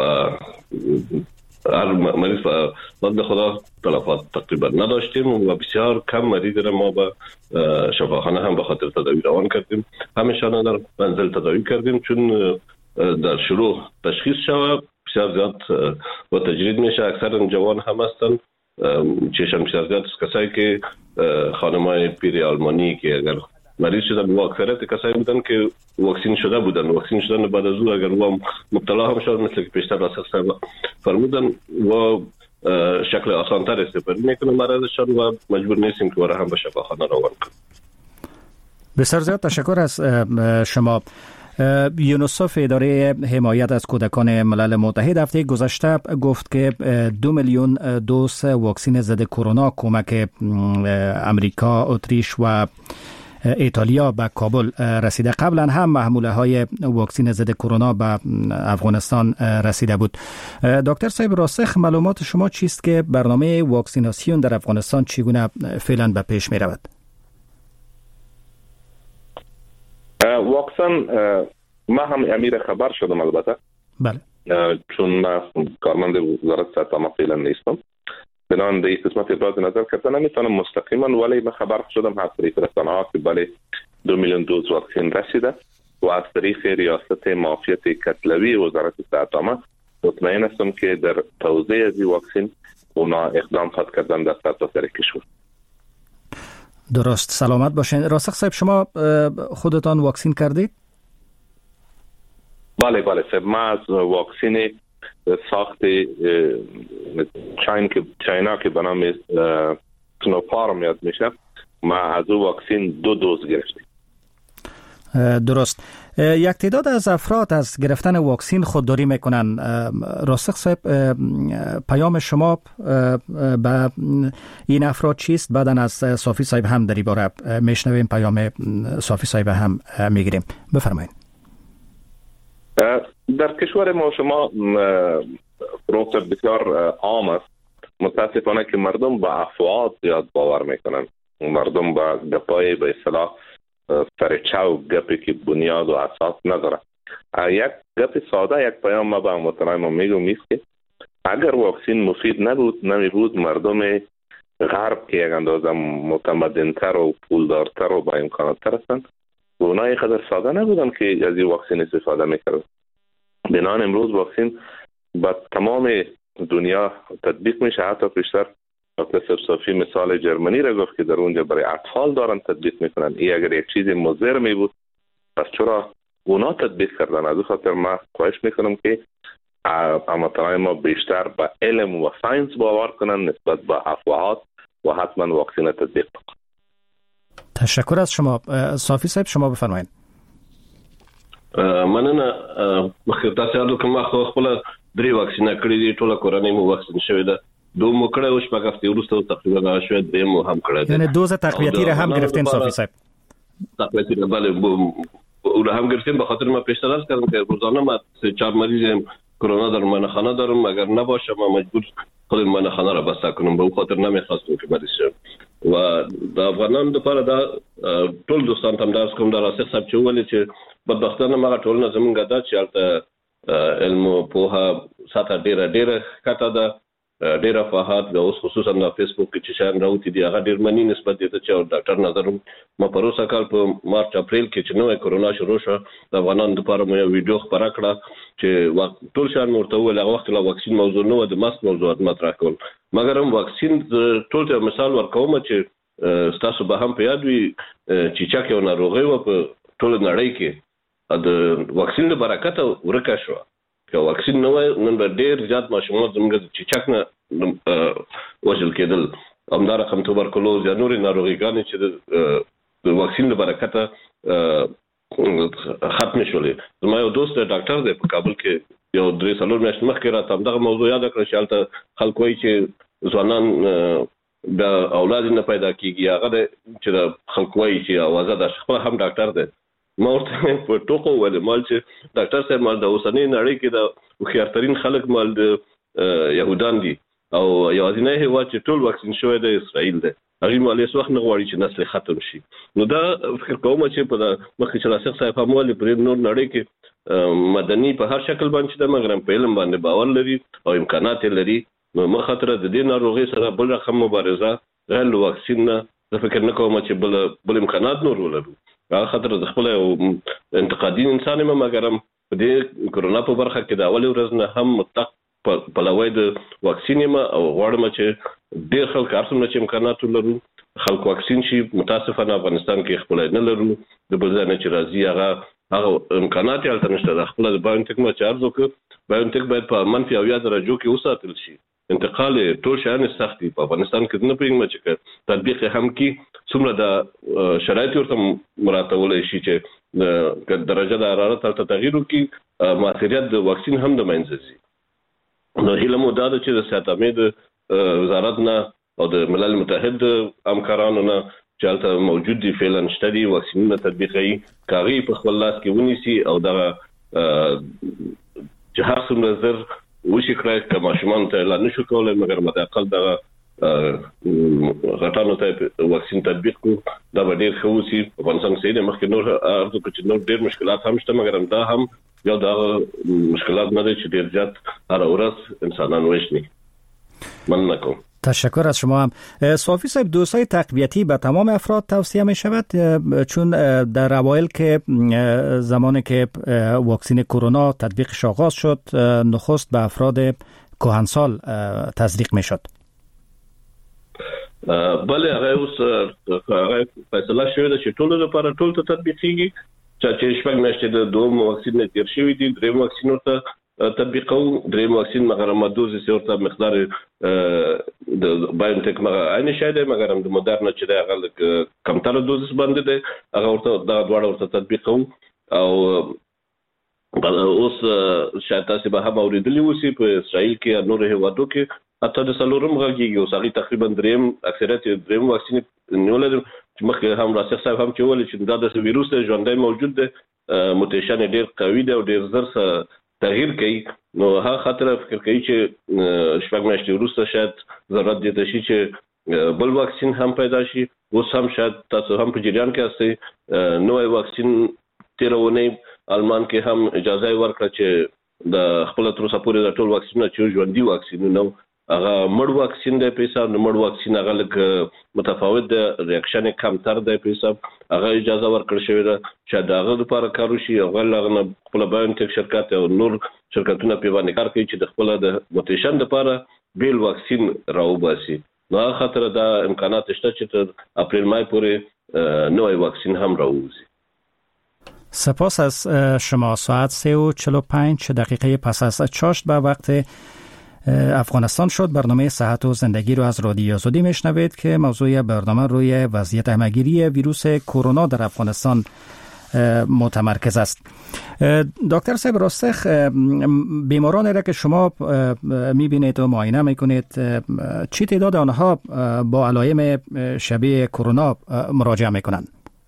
هر مریض بعد خدا تلفات تقریبا نداشتیم و بسیار کم مریض را ما به شفاخانه هم به خاطر تداوی روان کردیم. همیشان در منزل تداوی کردیم چون در شروع تشخیص شود بسیار زیاد و تجرید میشه. اکثر جوان هم هستن، چشم بسیار زیاد کسایی که خانمای پیر آلمانی که اگر مریض شدن و اکثریت کسایی بودن که واکسین شده بودن، واکسین شدن بعد از او اگر او مبتلا هم شد مثل که پیشتر راسخ فرمودن و شکل آسانتر استفاده میکنه مرضشان و مجبور نیستیم که واره هم به شفاخانه روان کنیم. بسیار زیاد تشکر از شما. یونیسف اداره حمایت از کودکان ملل متحد هفته گذشته گفت که 2 میلیون دوز واکسن ضد کرونا کمک امریکا، اتریش و ایتالیا به کابل رسیده. قبلا هم محموله های واکسن ضد کرونا به افغانستان رسیده بود. دکتر صاحب راسخ، معلومات شما چیست که برنامه واکسیناسیون در افغانستان چگونه فعلا به پیش می رود؟ واکسن ما هم امیر خبر شدم البته. بله. چون ما کارمند وزارت صحت عامه فعلا نیستم، بنابراین در این قسمت ابراز نظر کردن نمیتونم مستقیما، ولی من خبر شدم از طریق رسانه‌ها که بله 2 میلیون دوز واکسن رسیده و از طریق ریاست معافیت کتلوی وزارت صحت عامه مطمئن هستم که در توزیع از واکسن اونا اقدام خواهد کردن در سرتاسر کشور. درست، سلامت باشین. راسخ صاحب شما خودتان واکسین کردید؟ بله صاحب، ما از واکسن ساخت چاینا که به نام سنوفارم یاد میشه، ما از او واکسن 2 دوز گرفتیم. درست. یک تعداد از افراد از گرفتن واکسن خودداری میکنن. راسخ صاحب پیام شما به این افراد چیست؟ بعدن از صافی صاحب هم در این باره میشنویم، پیام صافی صاحب هم میگیریم. بفرمایید. در کشور ما شما روکتر بسیار عام است. متاسفانه که مردم با افواهات زیاد باور میکنن، مردم با گپای به اصطلاح سرچاو گپی که بنیاد و اساس نداره. یک گپ ساده، یک پیام ما به هموطنان میگم است که اگر واکسین مفید نمی بود مردم غرب که یک اندازه متمدنتر و پولدارتر و با امکاناتر هستند و اونا یک قدر ساده نبودن که از این واکسین استفاده میکردن. بنابراین امروز واکسین با تمام دنیا تطبیق میشه. حتی پیشتر دکتر صافی مثال جرمنی را گفت که در اونجا برای اطفال دارن تطبیق میکنن. این اگر یک چیز مضر می بود پس چرا اونا تطبیق کردن؟ از خاطر ما خواهش میکنم که هموطنان ما بیشتر با علم و ساینس باور کنن نسبت به افواهات و حتما واکسن تطبیق بکنن. تشکر از شما. صافی صاحب شما بفرمایید. مننه مخکې تاسو یادو کوم خپل 3 واکسینه کړې دي ټول کورنۍ مو واکسین شوی ده دوه مو کړه او شپږ هفته وروسته تقریبا شوی د مو هم کړه یعنی دوز تقویتی را هم گرفتین صافی صاحب تقویتی را بله او هم گرفتیم به خاطر ما پیشتراز کردم که روزانه ما 4 مریض کرونا در منخانه دارم اگر نباشه ما مجبور خود منخانه را بسته کنم به خاطر نمیخواستم که مریض شم و د افغانانو لپاره دا ټول دوستان تم درس کوم در اساس چې ولې چې بدبختانه ما ټول نه زمونږ دا چې البته علم په ساته ډیره کټه ده ډیره فاحات او خصوصا د فیسبوک کې چې شان راوتی دی هغه ډیر منی نسبت دي چې ډاکټر نظر ما پروسه کال په مارچ اپریل کې چې نوې کرونا شروع شو د افغانانو لپاره مې ویډیو خبره کړه چې ټول شان مرته ول هغه وخت لا واکسین موضوع نه و د ماسک موضوعات مطرح کول مګر هم واکسین ټول ته مثال ورکوم چې تاسو به هم په یاد وي چې چا کې ناروغي و په ټول نړۍ کې د واکسین د برکت ورکه شو که واکسین نه وای نن به ډیر زیات ماشومان زموږ چې چک نه وژل کېدل همدا رقم توبرکلوز یا نورې ناروغیګانې چې د واکسین د برکت ختم شولې زما یو دوست ډاکټر دی په کابل کې یو 3 میاشتې مخکې راته همدغه موضوع یاد کړ چې هلته خلک وایي چې ځوانان د اولاد نه پیدا کیږي هغه چې د خلک وایي چې اوازه د خپل هم ډاکټر دی ما ورته په ټوکو ول مال چې ډاکټر صاحب مال د اوسنۍ نړۍ کې د خيارترین خلک مال د يهودان دي او یوازینی هیواد چې ټول واکسین شوی د اسرائیل دی هغه مال هیڅ وخت نه غواړي چې نسل ختم شي نو دا فکر کوم چې په مخکې چې راسخ صاحب هم ولې پر نور نړۍ کې مدني په هر شکل باندې د مګرم په علم باندې باور لري او امکانات لري نو مخاطره د دې ناروغي سره بل رقم مبارزه غیر واکسین نه فکر نه کوم چې بل امکانات نور ولرو هغه خاطر د خپل انتقادي انسان ما مګرم په دې کرونا په برخه کې د اول ورځ نه هم متق په لوی د واکسین ما او غواړم چې ډېر خلک ارسم چې امکانات لرو خلک واکسین شي متاسفانه افغانستان کې خپل نه لرو د بلځانه چې راځي هغه امکانات یې البته نشته خپل د باینټک ما چارج وکړ باینټک باید په منفي 70 درجو کې وساتل شي انتقال ټول شان سختي په افغانستان کې نه پېږم چې تطبیق هم کې څومره د شرایط ورته مراتبول شي چې د درجه د حرارت ته تغییر وکړي مؤثریت د واکسین هم د منځي نو هیله مو دا چې د صحت امید وزارت نه او د ملل متحد همکارانو نه چې هلته موجود دي فعلا شته دي واکسینونه تطبیقي کاغي په خپل لاس کې ونیسي او دغه چې هر څومره زر وشي کړای که ماشومان ته اعلان نشو کولای مګر متأقل دغه غټانو ته واکسین تطبیق کو دا به ډیر ښه وسی په افغانستان کې مخکې نور ارزو چې نور ډیر مشکلات هم شته مګر دا هم یو دا مشکلات نه دي چې ډیر زیات هر ورځ انسانان وښني من نکوم تشکر از شما هم. صافی صاحب دوزهای تقویتی به تمام افراد توصیه می شود چون در اوایل که زمانی که واکسین کرونا تطبیقش آغاز شد نخست به افراد کهنسال تزریق می شد. بله هغه فیصله شوی ده چې ټول لپاره ټول ته تطبیقیږي چې شپږ میاشتې د دوم واکسین تیر شوی دي دریم واکسین ورته تطبیقو دریم واکسین مګر دوز ورته مقدار د باینټک مګر عین شاید مګر د مودرنا چې د هغه کمتر دوز باندې ده هغه ورته د دواړه ورته تطبیقو او اوس شاید تاسو به هم اوریدلی وسی په اسرائیل کې نور هیوادو کې حتی د سلورم غږیږي او سړي تقریبا دریم اکثریت دریم واکسین نیولل چې مخکې هم راسخ صاحب هم چې ول چې دا د ویروس د ژوندۍ موجود ده موټیشن ډیر قوي ده او ډیر زر تغییر کوي نو هغه خاطر فکر کوي چې شپږ میاشتې وروسته شاید ضرورت دي چې بل واکسین هم پیدا شي اوس هم شاید تاسو هم په جریان کې اسئ نوې واکسین تیرونه آلمان کې هم اجازه ورکړه چې د خپل تر اوسه پورې د ټول واکسینونه چې ژوندۍ واکسین نو هغه مړ واکسین دی په حساب مړ واکسین هغه لکه متفاوت دی ریاکشن کمتر دی په حساب هغه اجازه ورکړل شوې ده چې داغه لپاره کارو شي او غلغه خپل باینټک شرکت او نور شرکتونه په باندې کار کوي چې د خپل د موټیشن لپاره بیل واکسین راوباسي نو خاطر دا امکانات شته چې تر اپریل مای پورې نوې واکسین هم راوځي. سپاس از شما. ساعت 3:45 دقیقه پس از چاشت به وقت افغانستان شد. برنامه صحت و زندگی رو از رادیو آزادی میشنوید که موضوع برنامه روی وضعیت همگیری ویروس کرونا در افغانستان متمرکز است. دکتر صاحب راستخ بیمارانی را که شما میبینید و معاینه میکنید چی تعداد آنها با علائم شبیه کرونا مراجعه میکنند؟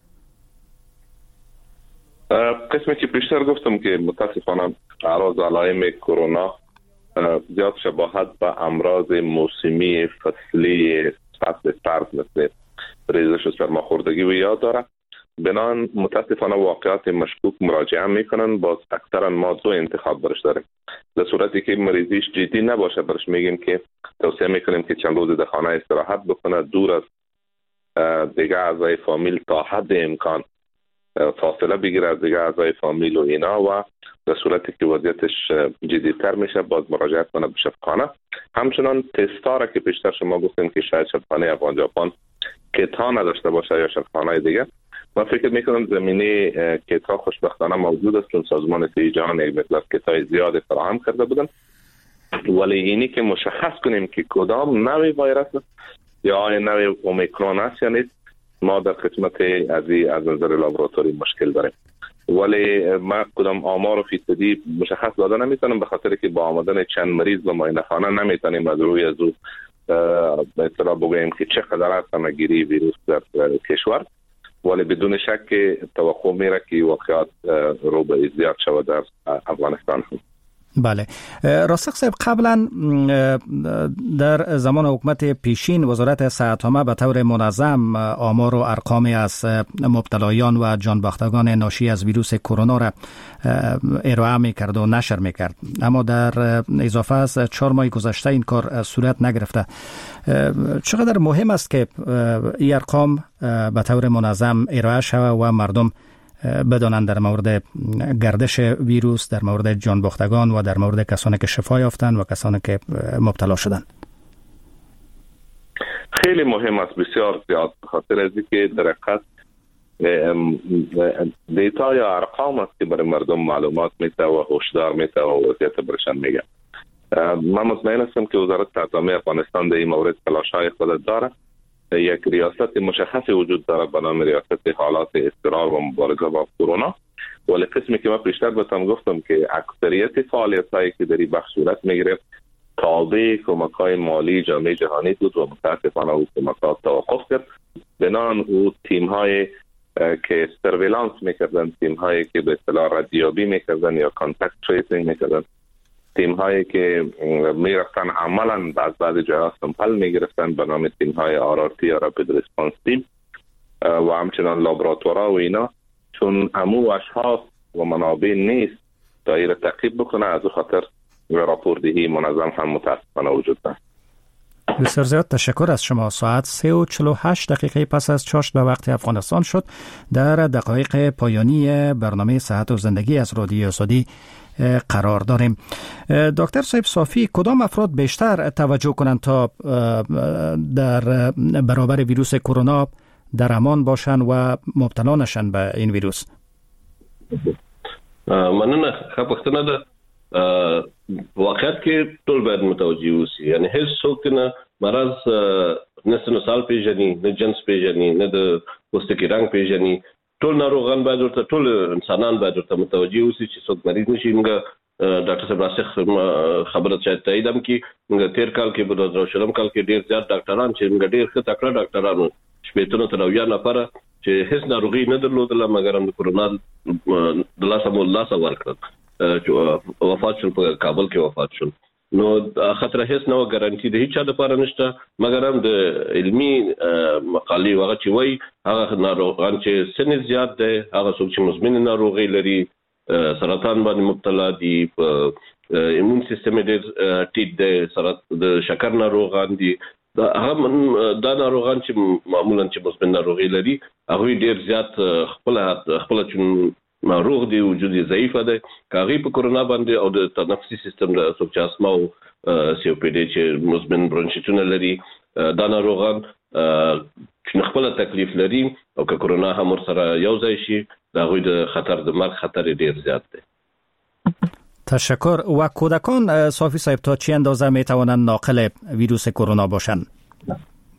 قسمی که پیشتر گفتم که متاسفانه اعراض علائم کرونا زیاد شباهت به امراض موسمی فصلی فصل سرد مثل ریزش و سرماخوردگی و یا داره. بنان متاسفانه واقعات مشکوک مراجعه میکنن. باز اکثرا ما دو انتخاب برش داریم. در صورتی که مریضیش جدی نباشه برش میگیم که توصیه میکنیم که چند روز در خانه استراحت بکنه، دور از دیگه اعضای فامیل تا حد امکان فاصله بگیره از دیگه اعضای فامیل و اینا، و در صورتی که وضعیتش جدی‌تر میشه باز مراجعه کنه به شفاخانه. همچنان تستاره که پیشتر شما گفتیم که شاید شفاخانه افغان ژاپن کیتا نداشته باشه یا شفاخانه دیگه، من فکر میکنم زمینه کیتا خوشبختانه موجود است، چون سازمان صحت جهان یک مقدار کیتای زیاد فراهم کرده بودن. ولی اینی که مشخص کنیم که کدام نوع ویروس یا آیا نوع اومیکرون است یا نیست، ما در خدمت از نظر لابراتوری مشکل داریم. ولی ما کدام آمار و فیصدی مشخص داده نمیتونم، به خاطر که با آمدن چند مریض به معاینه‌خانه نمیتونیم از روی از به اصطلاح بگوییم که چقدر است همگیری ویروس در کشور. ولی بدون شک توقع میره که واقعات رو به ازدیاد شود در افغانستان. بله، راسخ صاحب قبلا در زمان حکومت پیشین وزارت صحت عامه به طور منظم آمار و ارقامی از مبتلایان و جانباختگان ناشی از ویروس کرونا را ارائه میکرد و نشر میکرد، اما در اضافه از 4 ماه گذشته این کار صورت نگرفته. چقدر مهم است که این ارقام به طور منظم ارائه شود و مردم بدانند در مورد گردش ویروس، در مورد جانباختگان و در مورد کسانی که شفا یافتند و کسانی که مبتلا شدند؟ خیلی مهم است، بسیار زیاد، خاطر از اینکه در حقیقت دیتا یا ارقام است که برای مردم معلومات میده و هشدار میده و وضعیت برشان میگه. من مطمئن هستم که وزارت صحت عامه افغانستان در این مورد تلاش‌های خود داره. یک ریاست مشخص وجود داره به نام ریاست حالات اضطرار و مبارزه با کرونا. ولی قسمی که من پیشتر بهتون گفتم که اکثریت فعالیت‌هایی که در این بخش صورت میگیره تابع کمک‌های مالی جامعه جهانی بود و متاسفانه او کمک‌ها توقف کرد. بنان او تیم‌های که سرویلانس میکردن، تیم‌هایی که به اصطلاح ردیابی میکردن یا کانتکت تریسینگ میکردن، تیم‌هایی که میرفتن عملاً بعض جاها سمپل میگرفتن به نام تیم‌های RRT یا رپید ریسپانس تیم و همچنان لابراتوارا و اینا، چون امو اشخاص و منابع نیست دایر تعقیب بکنه، از خاطر راپوردهی منظم هم متاسفانه وجود دارد. بسیار زیاد تشکر از شما. ساعت 3:48 پس از چاشت به وقت افغانستان شد. در دقایق پایانی برنامه صحت و زندگی از رادیو آزادی قرار داریم. دکتر صاحب صافی، کدام افراد بیشتر توجه کنند تا در برابر ویروس کرونا در امان باشند و مبتلا نشن به این ویروس؟ مننه. خب پښتنه ده واقعیت کې ټول باید متوجي اوسي. یعنی هیڅ څوک نه مرض نه سنوسال پیژني، نه جنس پیژني، نه د پوستکي رنگ پیژني. ټول ناروغان باید ورته، ټول انسانان باید ورته متوجي اوسي چې څوک مریض نشي. موږ ډاکټر صاحب راسخ خبره چې تایید هم کی موږ تیر کال کې په 2000 کال کې ډیر زیات ډاکټران چې موږ ډیر ښه تکړه ډاکټرانو شپېتونه تر 90 نفر چې هیڅ ناروغي نه درلودله، مګر هم د کرونا د لاسه ورکړل چې وفات شول، په کابل کې وفات شول. نو خطر هیڅ نو ګارانټي د هیڅ چا لپاره نشته، مګر هم د علمي مقالې هغه چې وایي هغه ناروغان چې سن زیات دی، هغه څوک چې مزمن ناروغي لري، سرطان باندې مبتلا دي، ایمون سیستم ډېر ټیټ دی، د شکر ناروغان دي، دا ناروغان چې معمولا چې مزمن ناروغي لري هغه ډېر زیات خپل چې ناروغ دی، وجود ضعیف دی، کاغي په کرونا باندې او د تنفسي سیستم د څوک چې اسما او COPD چې مزمن برونشیتونه لري، دا ناروغان چې خپل تکلیف لري او که کرونا هم سره یو ځای شي، دا غوي د خطر د مرګ خطر ډیر زیات دی. تشکر. و کودکان صافی صاحب تا چه اندازه می توانند ناقل ویروس کرونا باشند؟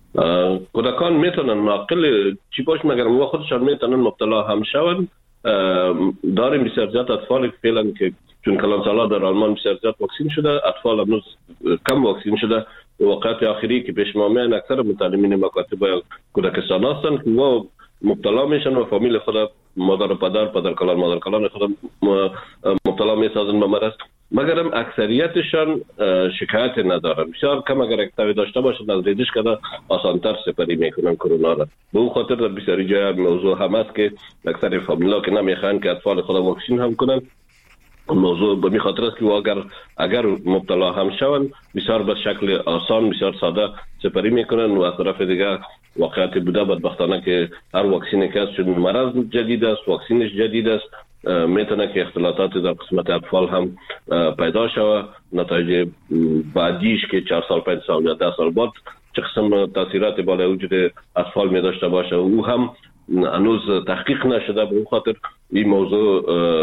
کودکان میتونن ناقل چیپاش مگر ما خودشان میتونن مبتلا هم شون. داریم بسیار زیاد اطفال فعلا که چون کلان سالا در آلمان بسیار زیاد واکسین شده، اطفال هنوز کم واکسین شده. واقعیت آخری که پیش ما میان اکثر متعلمین مکاتب و کودکستان هستند که ما مبتلا میشن و فامیل خود مادر و پدر کلان خود مبتلا میسازن به مرض، مگرم اکثریتشان شکایت ندارن. بسیار کم اگر اکتاوی داشته باشن از ریزش کده آسانتر سپری میکنن کرونا را. به اون خاطر در بسیاری جای موضوع هم است که اکثر فامیلا که نمیخوان که اطفال خود واکسین هم کنن. موضوع به می خاطر است که اگر مبتلا هم شون بسیار به شکل آسان بسیار ساده سپری میکنن و از طرف دیگه واقعیت بوده بدبختانه که هر واکسینی که است چون مرض جدید است، واکسینش جدید است، میتونه که اختلالات در قسمت اطفال هم پیدا شود. نتایج بعدیش که 4 سال 5 سال یا 10 سال بعد چه قسم تاثیرات بالای وجود اطفال می داشته باشه او هم هنوز تحقیق نشده. به اون خاطر این موضوع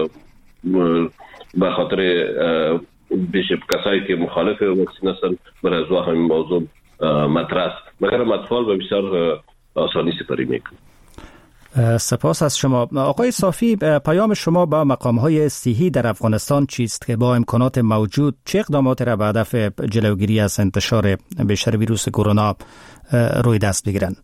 به خاطر بیشتر کسایی که مخالف واکسین هستند برای از همین موضوع مطرح است، مگر اطفال به بسیار آسانی سپری میکنند. سپاس از شما. آقای صافی، پیام شما با مقام‌های صحی در افغانستان چیست که با امکانات موجود چه اقدامات را به هدف جلوگیری از انتشار بیشتر ویروس کرونا روی دست بگیرند؟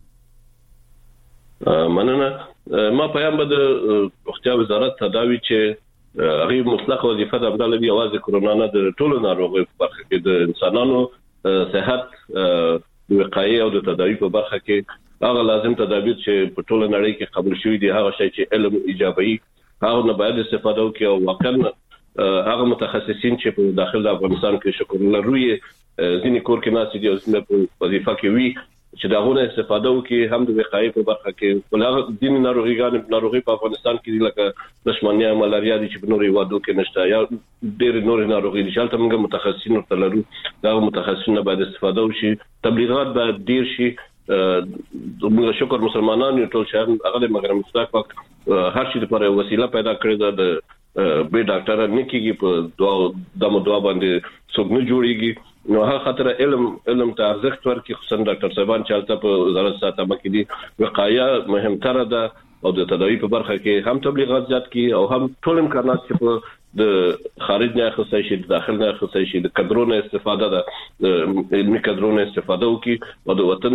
ممنون. ما پیام بده روغتیا وزارت تداوی چې هغه مطلق وظیفه د عمل یوازې کرونا نه د ټولو ناروغیو په برخه کې د انسانانو صحت وقایع او د تداوی په برخه کې هغه لازم تدابیر چې په ټوله نړۍ کې قبول شوی دي، هغه شی چې علم ایجابي هغه نه باید استفاده وکړي او واقعا هغه متخصصین چې په داخل د افغانستان کې شکر لروي ځینې کور کې ناس دي او ځینې په وظیفه کې وي چې داغونه استفاده وکړي هم د وقایع په برخه کې. ولغه دین ناروغي په افغانستان کې لکه دشمنیا ملاریا دي چې په نوري وادو کې نشته یا ډېر نور ناروغي دي چې موږ متخصصین ورته لرو. دا متخصصین باید استفاده وشي، تبلیغات باید ډیر شي. موږ شکر مسلمانان یو ټول شهر هغه مګر مستحق وخت هر شي لپاره وسیله پیدا کړې ده. د به ډاکټر نه کیږي په دوا باندې څوک نه جوړيږي. نو هغه خاطر علم ته ارزښت ورکړي، خصوصا ډاکټر صاحبان چې البته په وزارت ساتمه کې دي وقایع مهمتره ده او د تداوی په برخه کې هم تبلیغات زیات کی او هم ټول امکانات چې په د خارج نه اخیستل شي، د داخل نه اخیستل شي، د کډرونو استفاده ده، علمي کډرونو استفاده وکړي او د وطن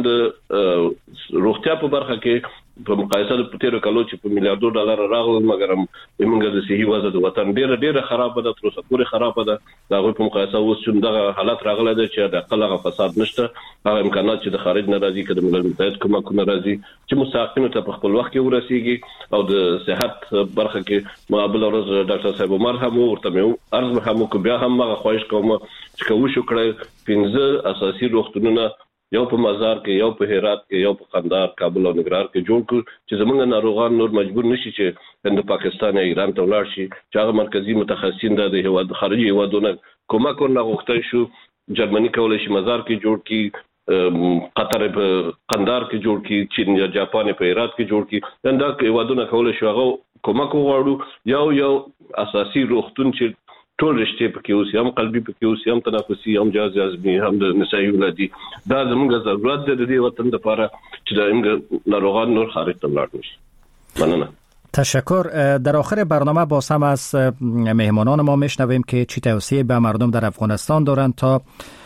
د روغتیا په برخه کې په مقایسه د تیرو کالو چې په میلیارډو ډالر راغلل مګر موږ د صحي وضع د وطن ډیره خراب ده، تر اوسه پورې خراب ده. دا غوښ په مقایسه اوس چې دغه حالت راغلی دی چې د اقل فساد نشته، هغه امکانات چې د خارج نه راځي کده ملل متحد کومه راځي چې مستحقینو ته په خپل وخت کې ورسیږي او د صحت برخه کې مقابل ورځ ډاکټر صاحب عمر هم ورته مې عرض هم کو بیا هم هغه خواهش کوم چې کوم شو کړی 15 اساسي روغتونونه یو په مزار کې، یو په هرات کې، یو په قندهار، کابل او ننګرهار کې جوړ کړ چې زمونږ ناروغان نور مجبور نشي چې هند پاکستان یا ایران ته ولاړ شي چې هغه مرکزی متخصصین د هیواد خارجي هیوادونو کومک ورغوښتل شو. جرمني کولای شي مزار کې جوړ کی، قطر په قندهار کې جوړ کی، چین یا جاپان په هرات کې جوړ کی، دا هیوادونه کولای شي هغه کومک وغواړو. یو اساسي روغتون چې ټول رشته پکې اوسي، هم قلبي پکې اوسي، هم تنفسي، هم جهاز هضمي، هم د نسایي ولادي. دا زموږ ضرورت دی د دې وطن لپاره چې د ناروغان نور خارج ته لاړ نشي. ممنون. تشکر. در آخر برنامه باز هم از مهمانان ما میشنویم که چی توصیه به مردم در افغانستان دارند تا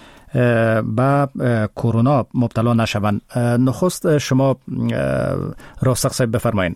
با کرونا مبتلا نشوند. نخست شما راستق صاحب بفرمایید.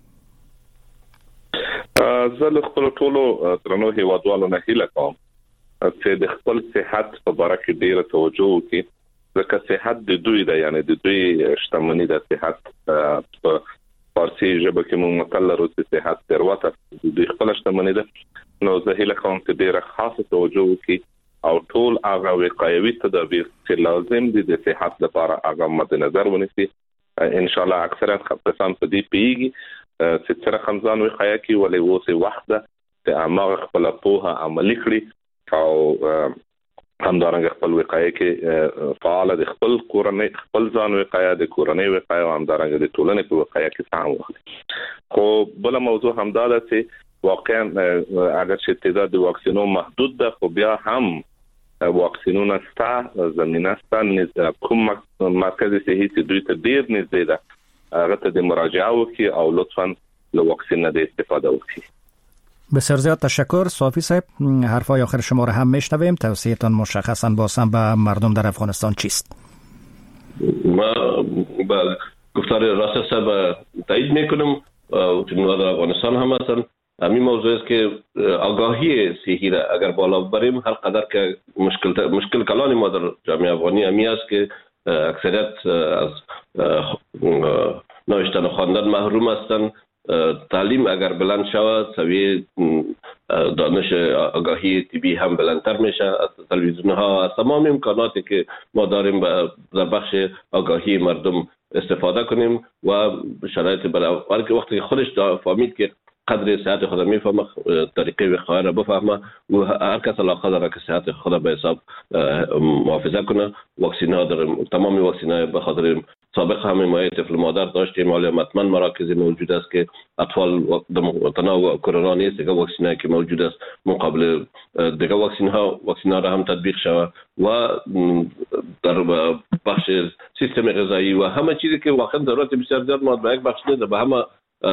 زه له خپل ټولو درنو هیوادوالو نه هیله کوم چې د خپل صحت په اړه کې ډیره توجه وکړي، ځکه صحت د دوی ده، یعنی د دوی شتمنۍ د صحت په فارسی ژبه کې موږ متل لرو چې صحت ثروت د دوی خپل شتمنۍ ده. نو زه هیله کوم چې ډیره خاصه توجه وکړي او ټول هغه وقایوي تدابیر چې لازم دي د صحت لپاره هغه مد نظر ونیسي. ان شاء الله اکثریت خپلسان په دې پیږي چې تر خمزان وقایه کې ولې وسه وخت ده چې امر خپل پوهه عملي کړي او همدارنګه خپل وقایه کې فعال د خپل کورنۍ خپل ځان وقایه د کورنۍ وقایه او همدارنګه د ټولنې په وقایه کې سهم واخلي. خو بل موضوع همدا ده چې واقعا اگر چې تعداد د واکسینو محدود ده خو بیا هم واکسینون است زمین است نیز کوم مرکز صحی چې دوی ته ډیر نږدې ده هغه ته د مراجعه وکړي او لطفاً له واکسین نه استفاده وکړي. بسیار زیاد تشکر صافی صاحب. حرفای آخر شما را هم میشنویم. توصیه‌تان مشخصاً بازم به مردم در افغانستان چیست؟ ما با گفتار راست صاحب تایید میکنم که در افغانستان هم هستن. همین موضوع است که آگاهی صحی را اگر بالا ببریم هر قدر که مشکل کلان ما در جامعه افغانی همی است که اکثریت از نوشتن و خواندن محروم هستند. تعلیم اگر بلند شود سویه دانش آگاهی طبی هم بلندتر میشه. از تلویزیون ها از تمام امکاناتی که ما داریم در بخش آگاهی مردم استفاده کنیم و شرایط برای وقتی خودش فهمید که قدر صحت خود میفهمه طریقه وقایه را بفهمه و هر کس علاقه داره که صحت خود به حساب محافظه کنه. واکسین ها داریم، تمامی واکسین ها به خاطر سابق هم حمایت طفل مادر داشتیم، حالا حتما مراکزی موجود است که اطفال تنها کرونا نیست، دیگه واکسین هایی که موجود است مقابل دیگه واکسین ها را هم تطبیق شود و در بخش سیستم غذایی و همه چیزی که واقعا ضرورت بسیار زیاد ما به یک بخش نیست به همه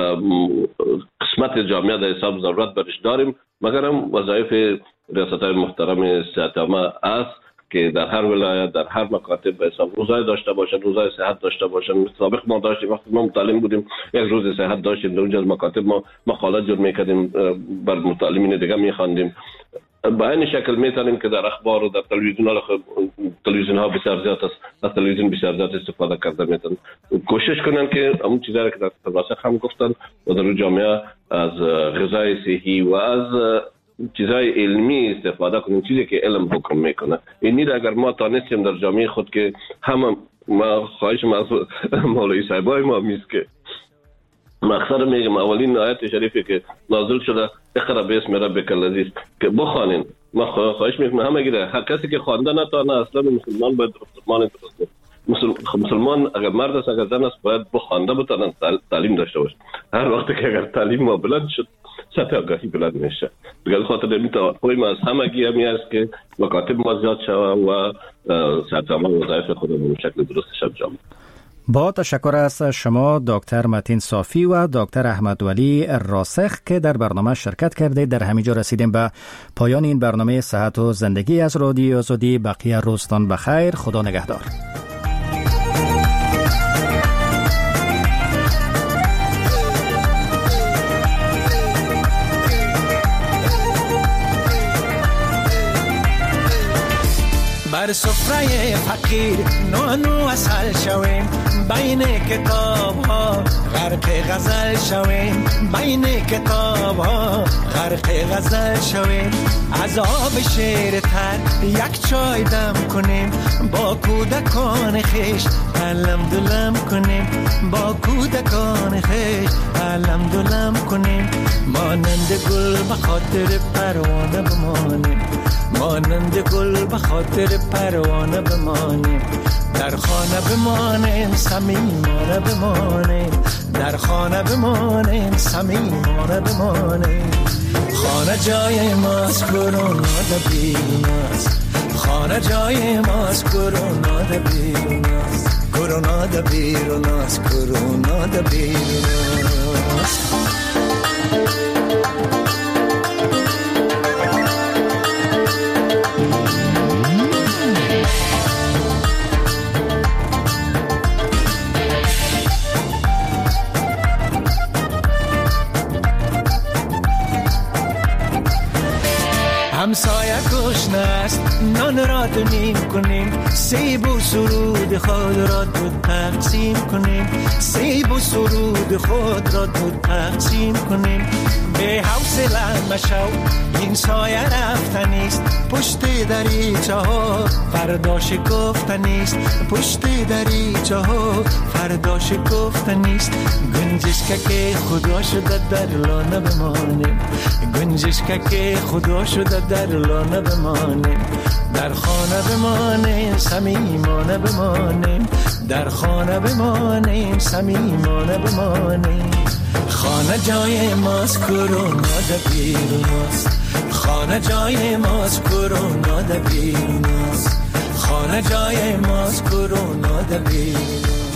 قسمت جامعه در حساب ضرورت برش داریم. مگر هم وظایف ریاست‌های محترم صحت عامه است که در هر ولایت در هر مکاتب به حساب روزهای داشته باشن، روزهای صحت داشته باشن. سابق ما داشتیم وقتی ما متعلم بودیم یک روز صحت داشتیم، در اونجا از مکاتب ما مقالات جور میکردیم بر متعلمین دیگه میخواندیم. به این شکل میتونیم که در اخبار و در تلویزیون ها بسیار زیاد است، از تلویزیون بسیار زیاد استفاده کرده میتونن. کوشش کنن که همون چیزایی که در تباسق هم گفتن و در جامعه از غذای صحی و از چیزای علمی استفاده کنیم، چیزی که علم حکم میکنه. اینی اگر ما تانستیم در جامعه خود که همه ما خواهشم از مولوی صاحبای ما میست که مقصد میگم اولین آیت شریفی که نازل شده اقرا باسم ربک الذی که بخوانین. ما خواهش میکنم همه گیره هر کسی که خوانده نتونه اصلا مسلمان باید مسلمان اگر مرد است اگر زن است باید بخوانده بتونن تعلیم داشته باشه. هر وقتی که اگر تعلیم ما بلند شد سطح آگاهی بلند میشه. بگل خاطر میتوانیم ما از همگی همی است که مکاتب ما زیاد شود و سطح ما وظایف خودمون به شکل درستش انجام. با تشکر از شما دکتر متین صافی و دکتر احمد ولی راسخ که در برنامه شرکت کردید. در همینجا رسیدیم به پایان این برنامه صحت و زندگی از رادیو آزادی. بقیه روزتان بخیر. خدا نگهدار. بر سفره فقیر نانو اصل شویم، بین کتاب ها غرق غزل شویم، بین کتاب ها غرق غزل شویم. از آب شیر تر یک چای دم کنیم، با کودکان خیش علم دلم کنیم، با کودکان خیش علم دلم کنیم. مانند گل به خاطر پروانه بمانیم، مانند گل به خاطر پروانه بمانیم. در خانه بمانیم صمیمانه بمانیم، در خانه بمانیم صمیمانه بمانیم. خانه جای ماست کرونا ده بیرون است، خانه جای ماست کرونا ده بیرون است، کرونا ده بیرون است، کرونا ده بیرون است. همسایه گشنه است نان را دونیم کنیم، سیب و سرود خود را دو تقسیم کنیم، سیب و سرود خود را دو تقسیم کنیم. به حوصله مشو این سایه رفتنیست، پشت دریچه ها فرداش گفتنیست، پشت دریچه ها فرداش گفتنیست. گنجشک که خدا شده در لانه بمانیم، گنجشک که خدا شده در لانه بمانیم. در خانه بمانیم صمیمانه بمانیم، در خانه بمانیم صمیمانه بمانیم. خانه جای ماست کرونا ده بیرون است، خانه جای ماست کرونا در بیرون است، خانه جای ماست کرونا در بیرون.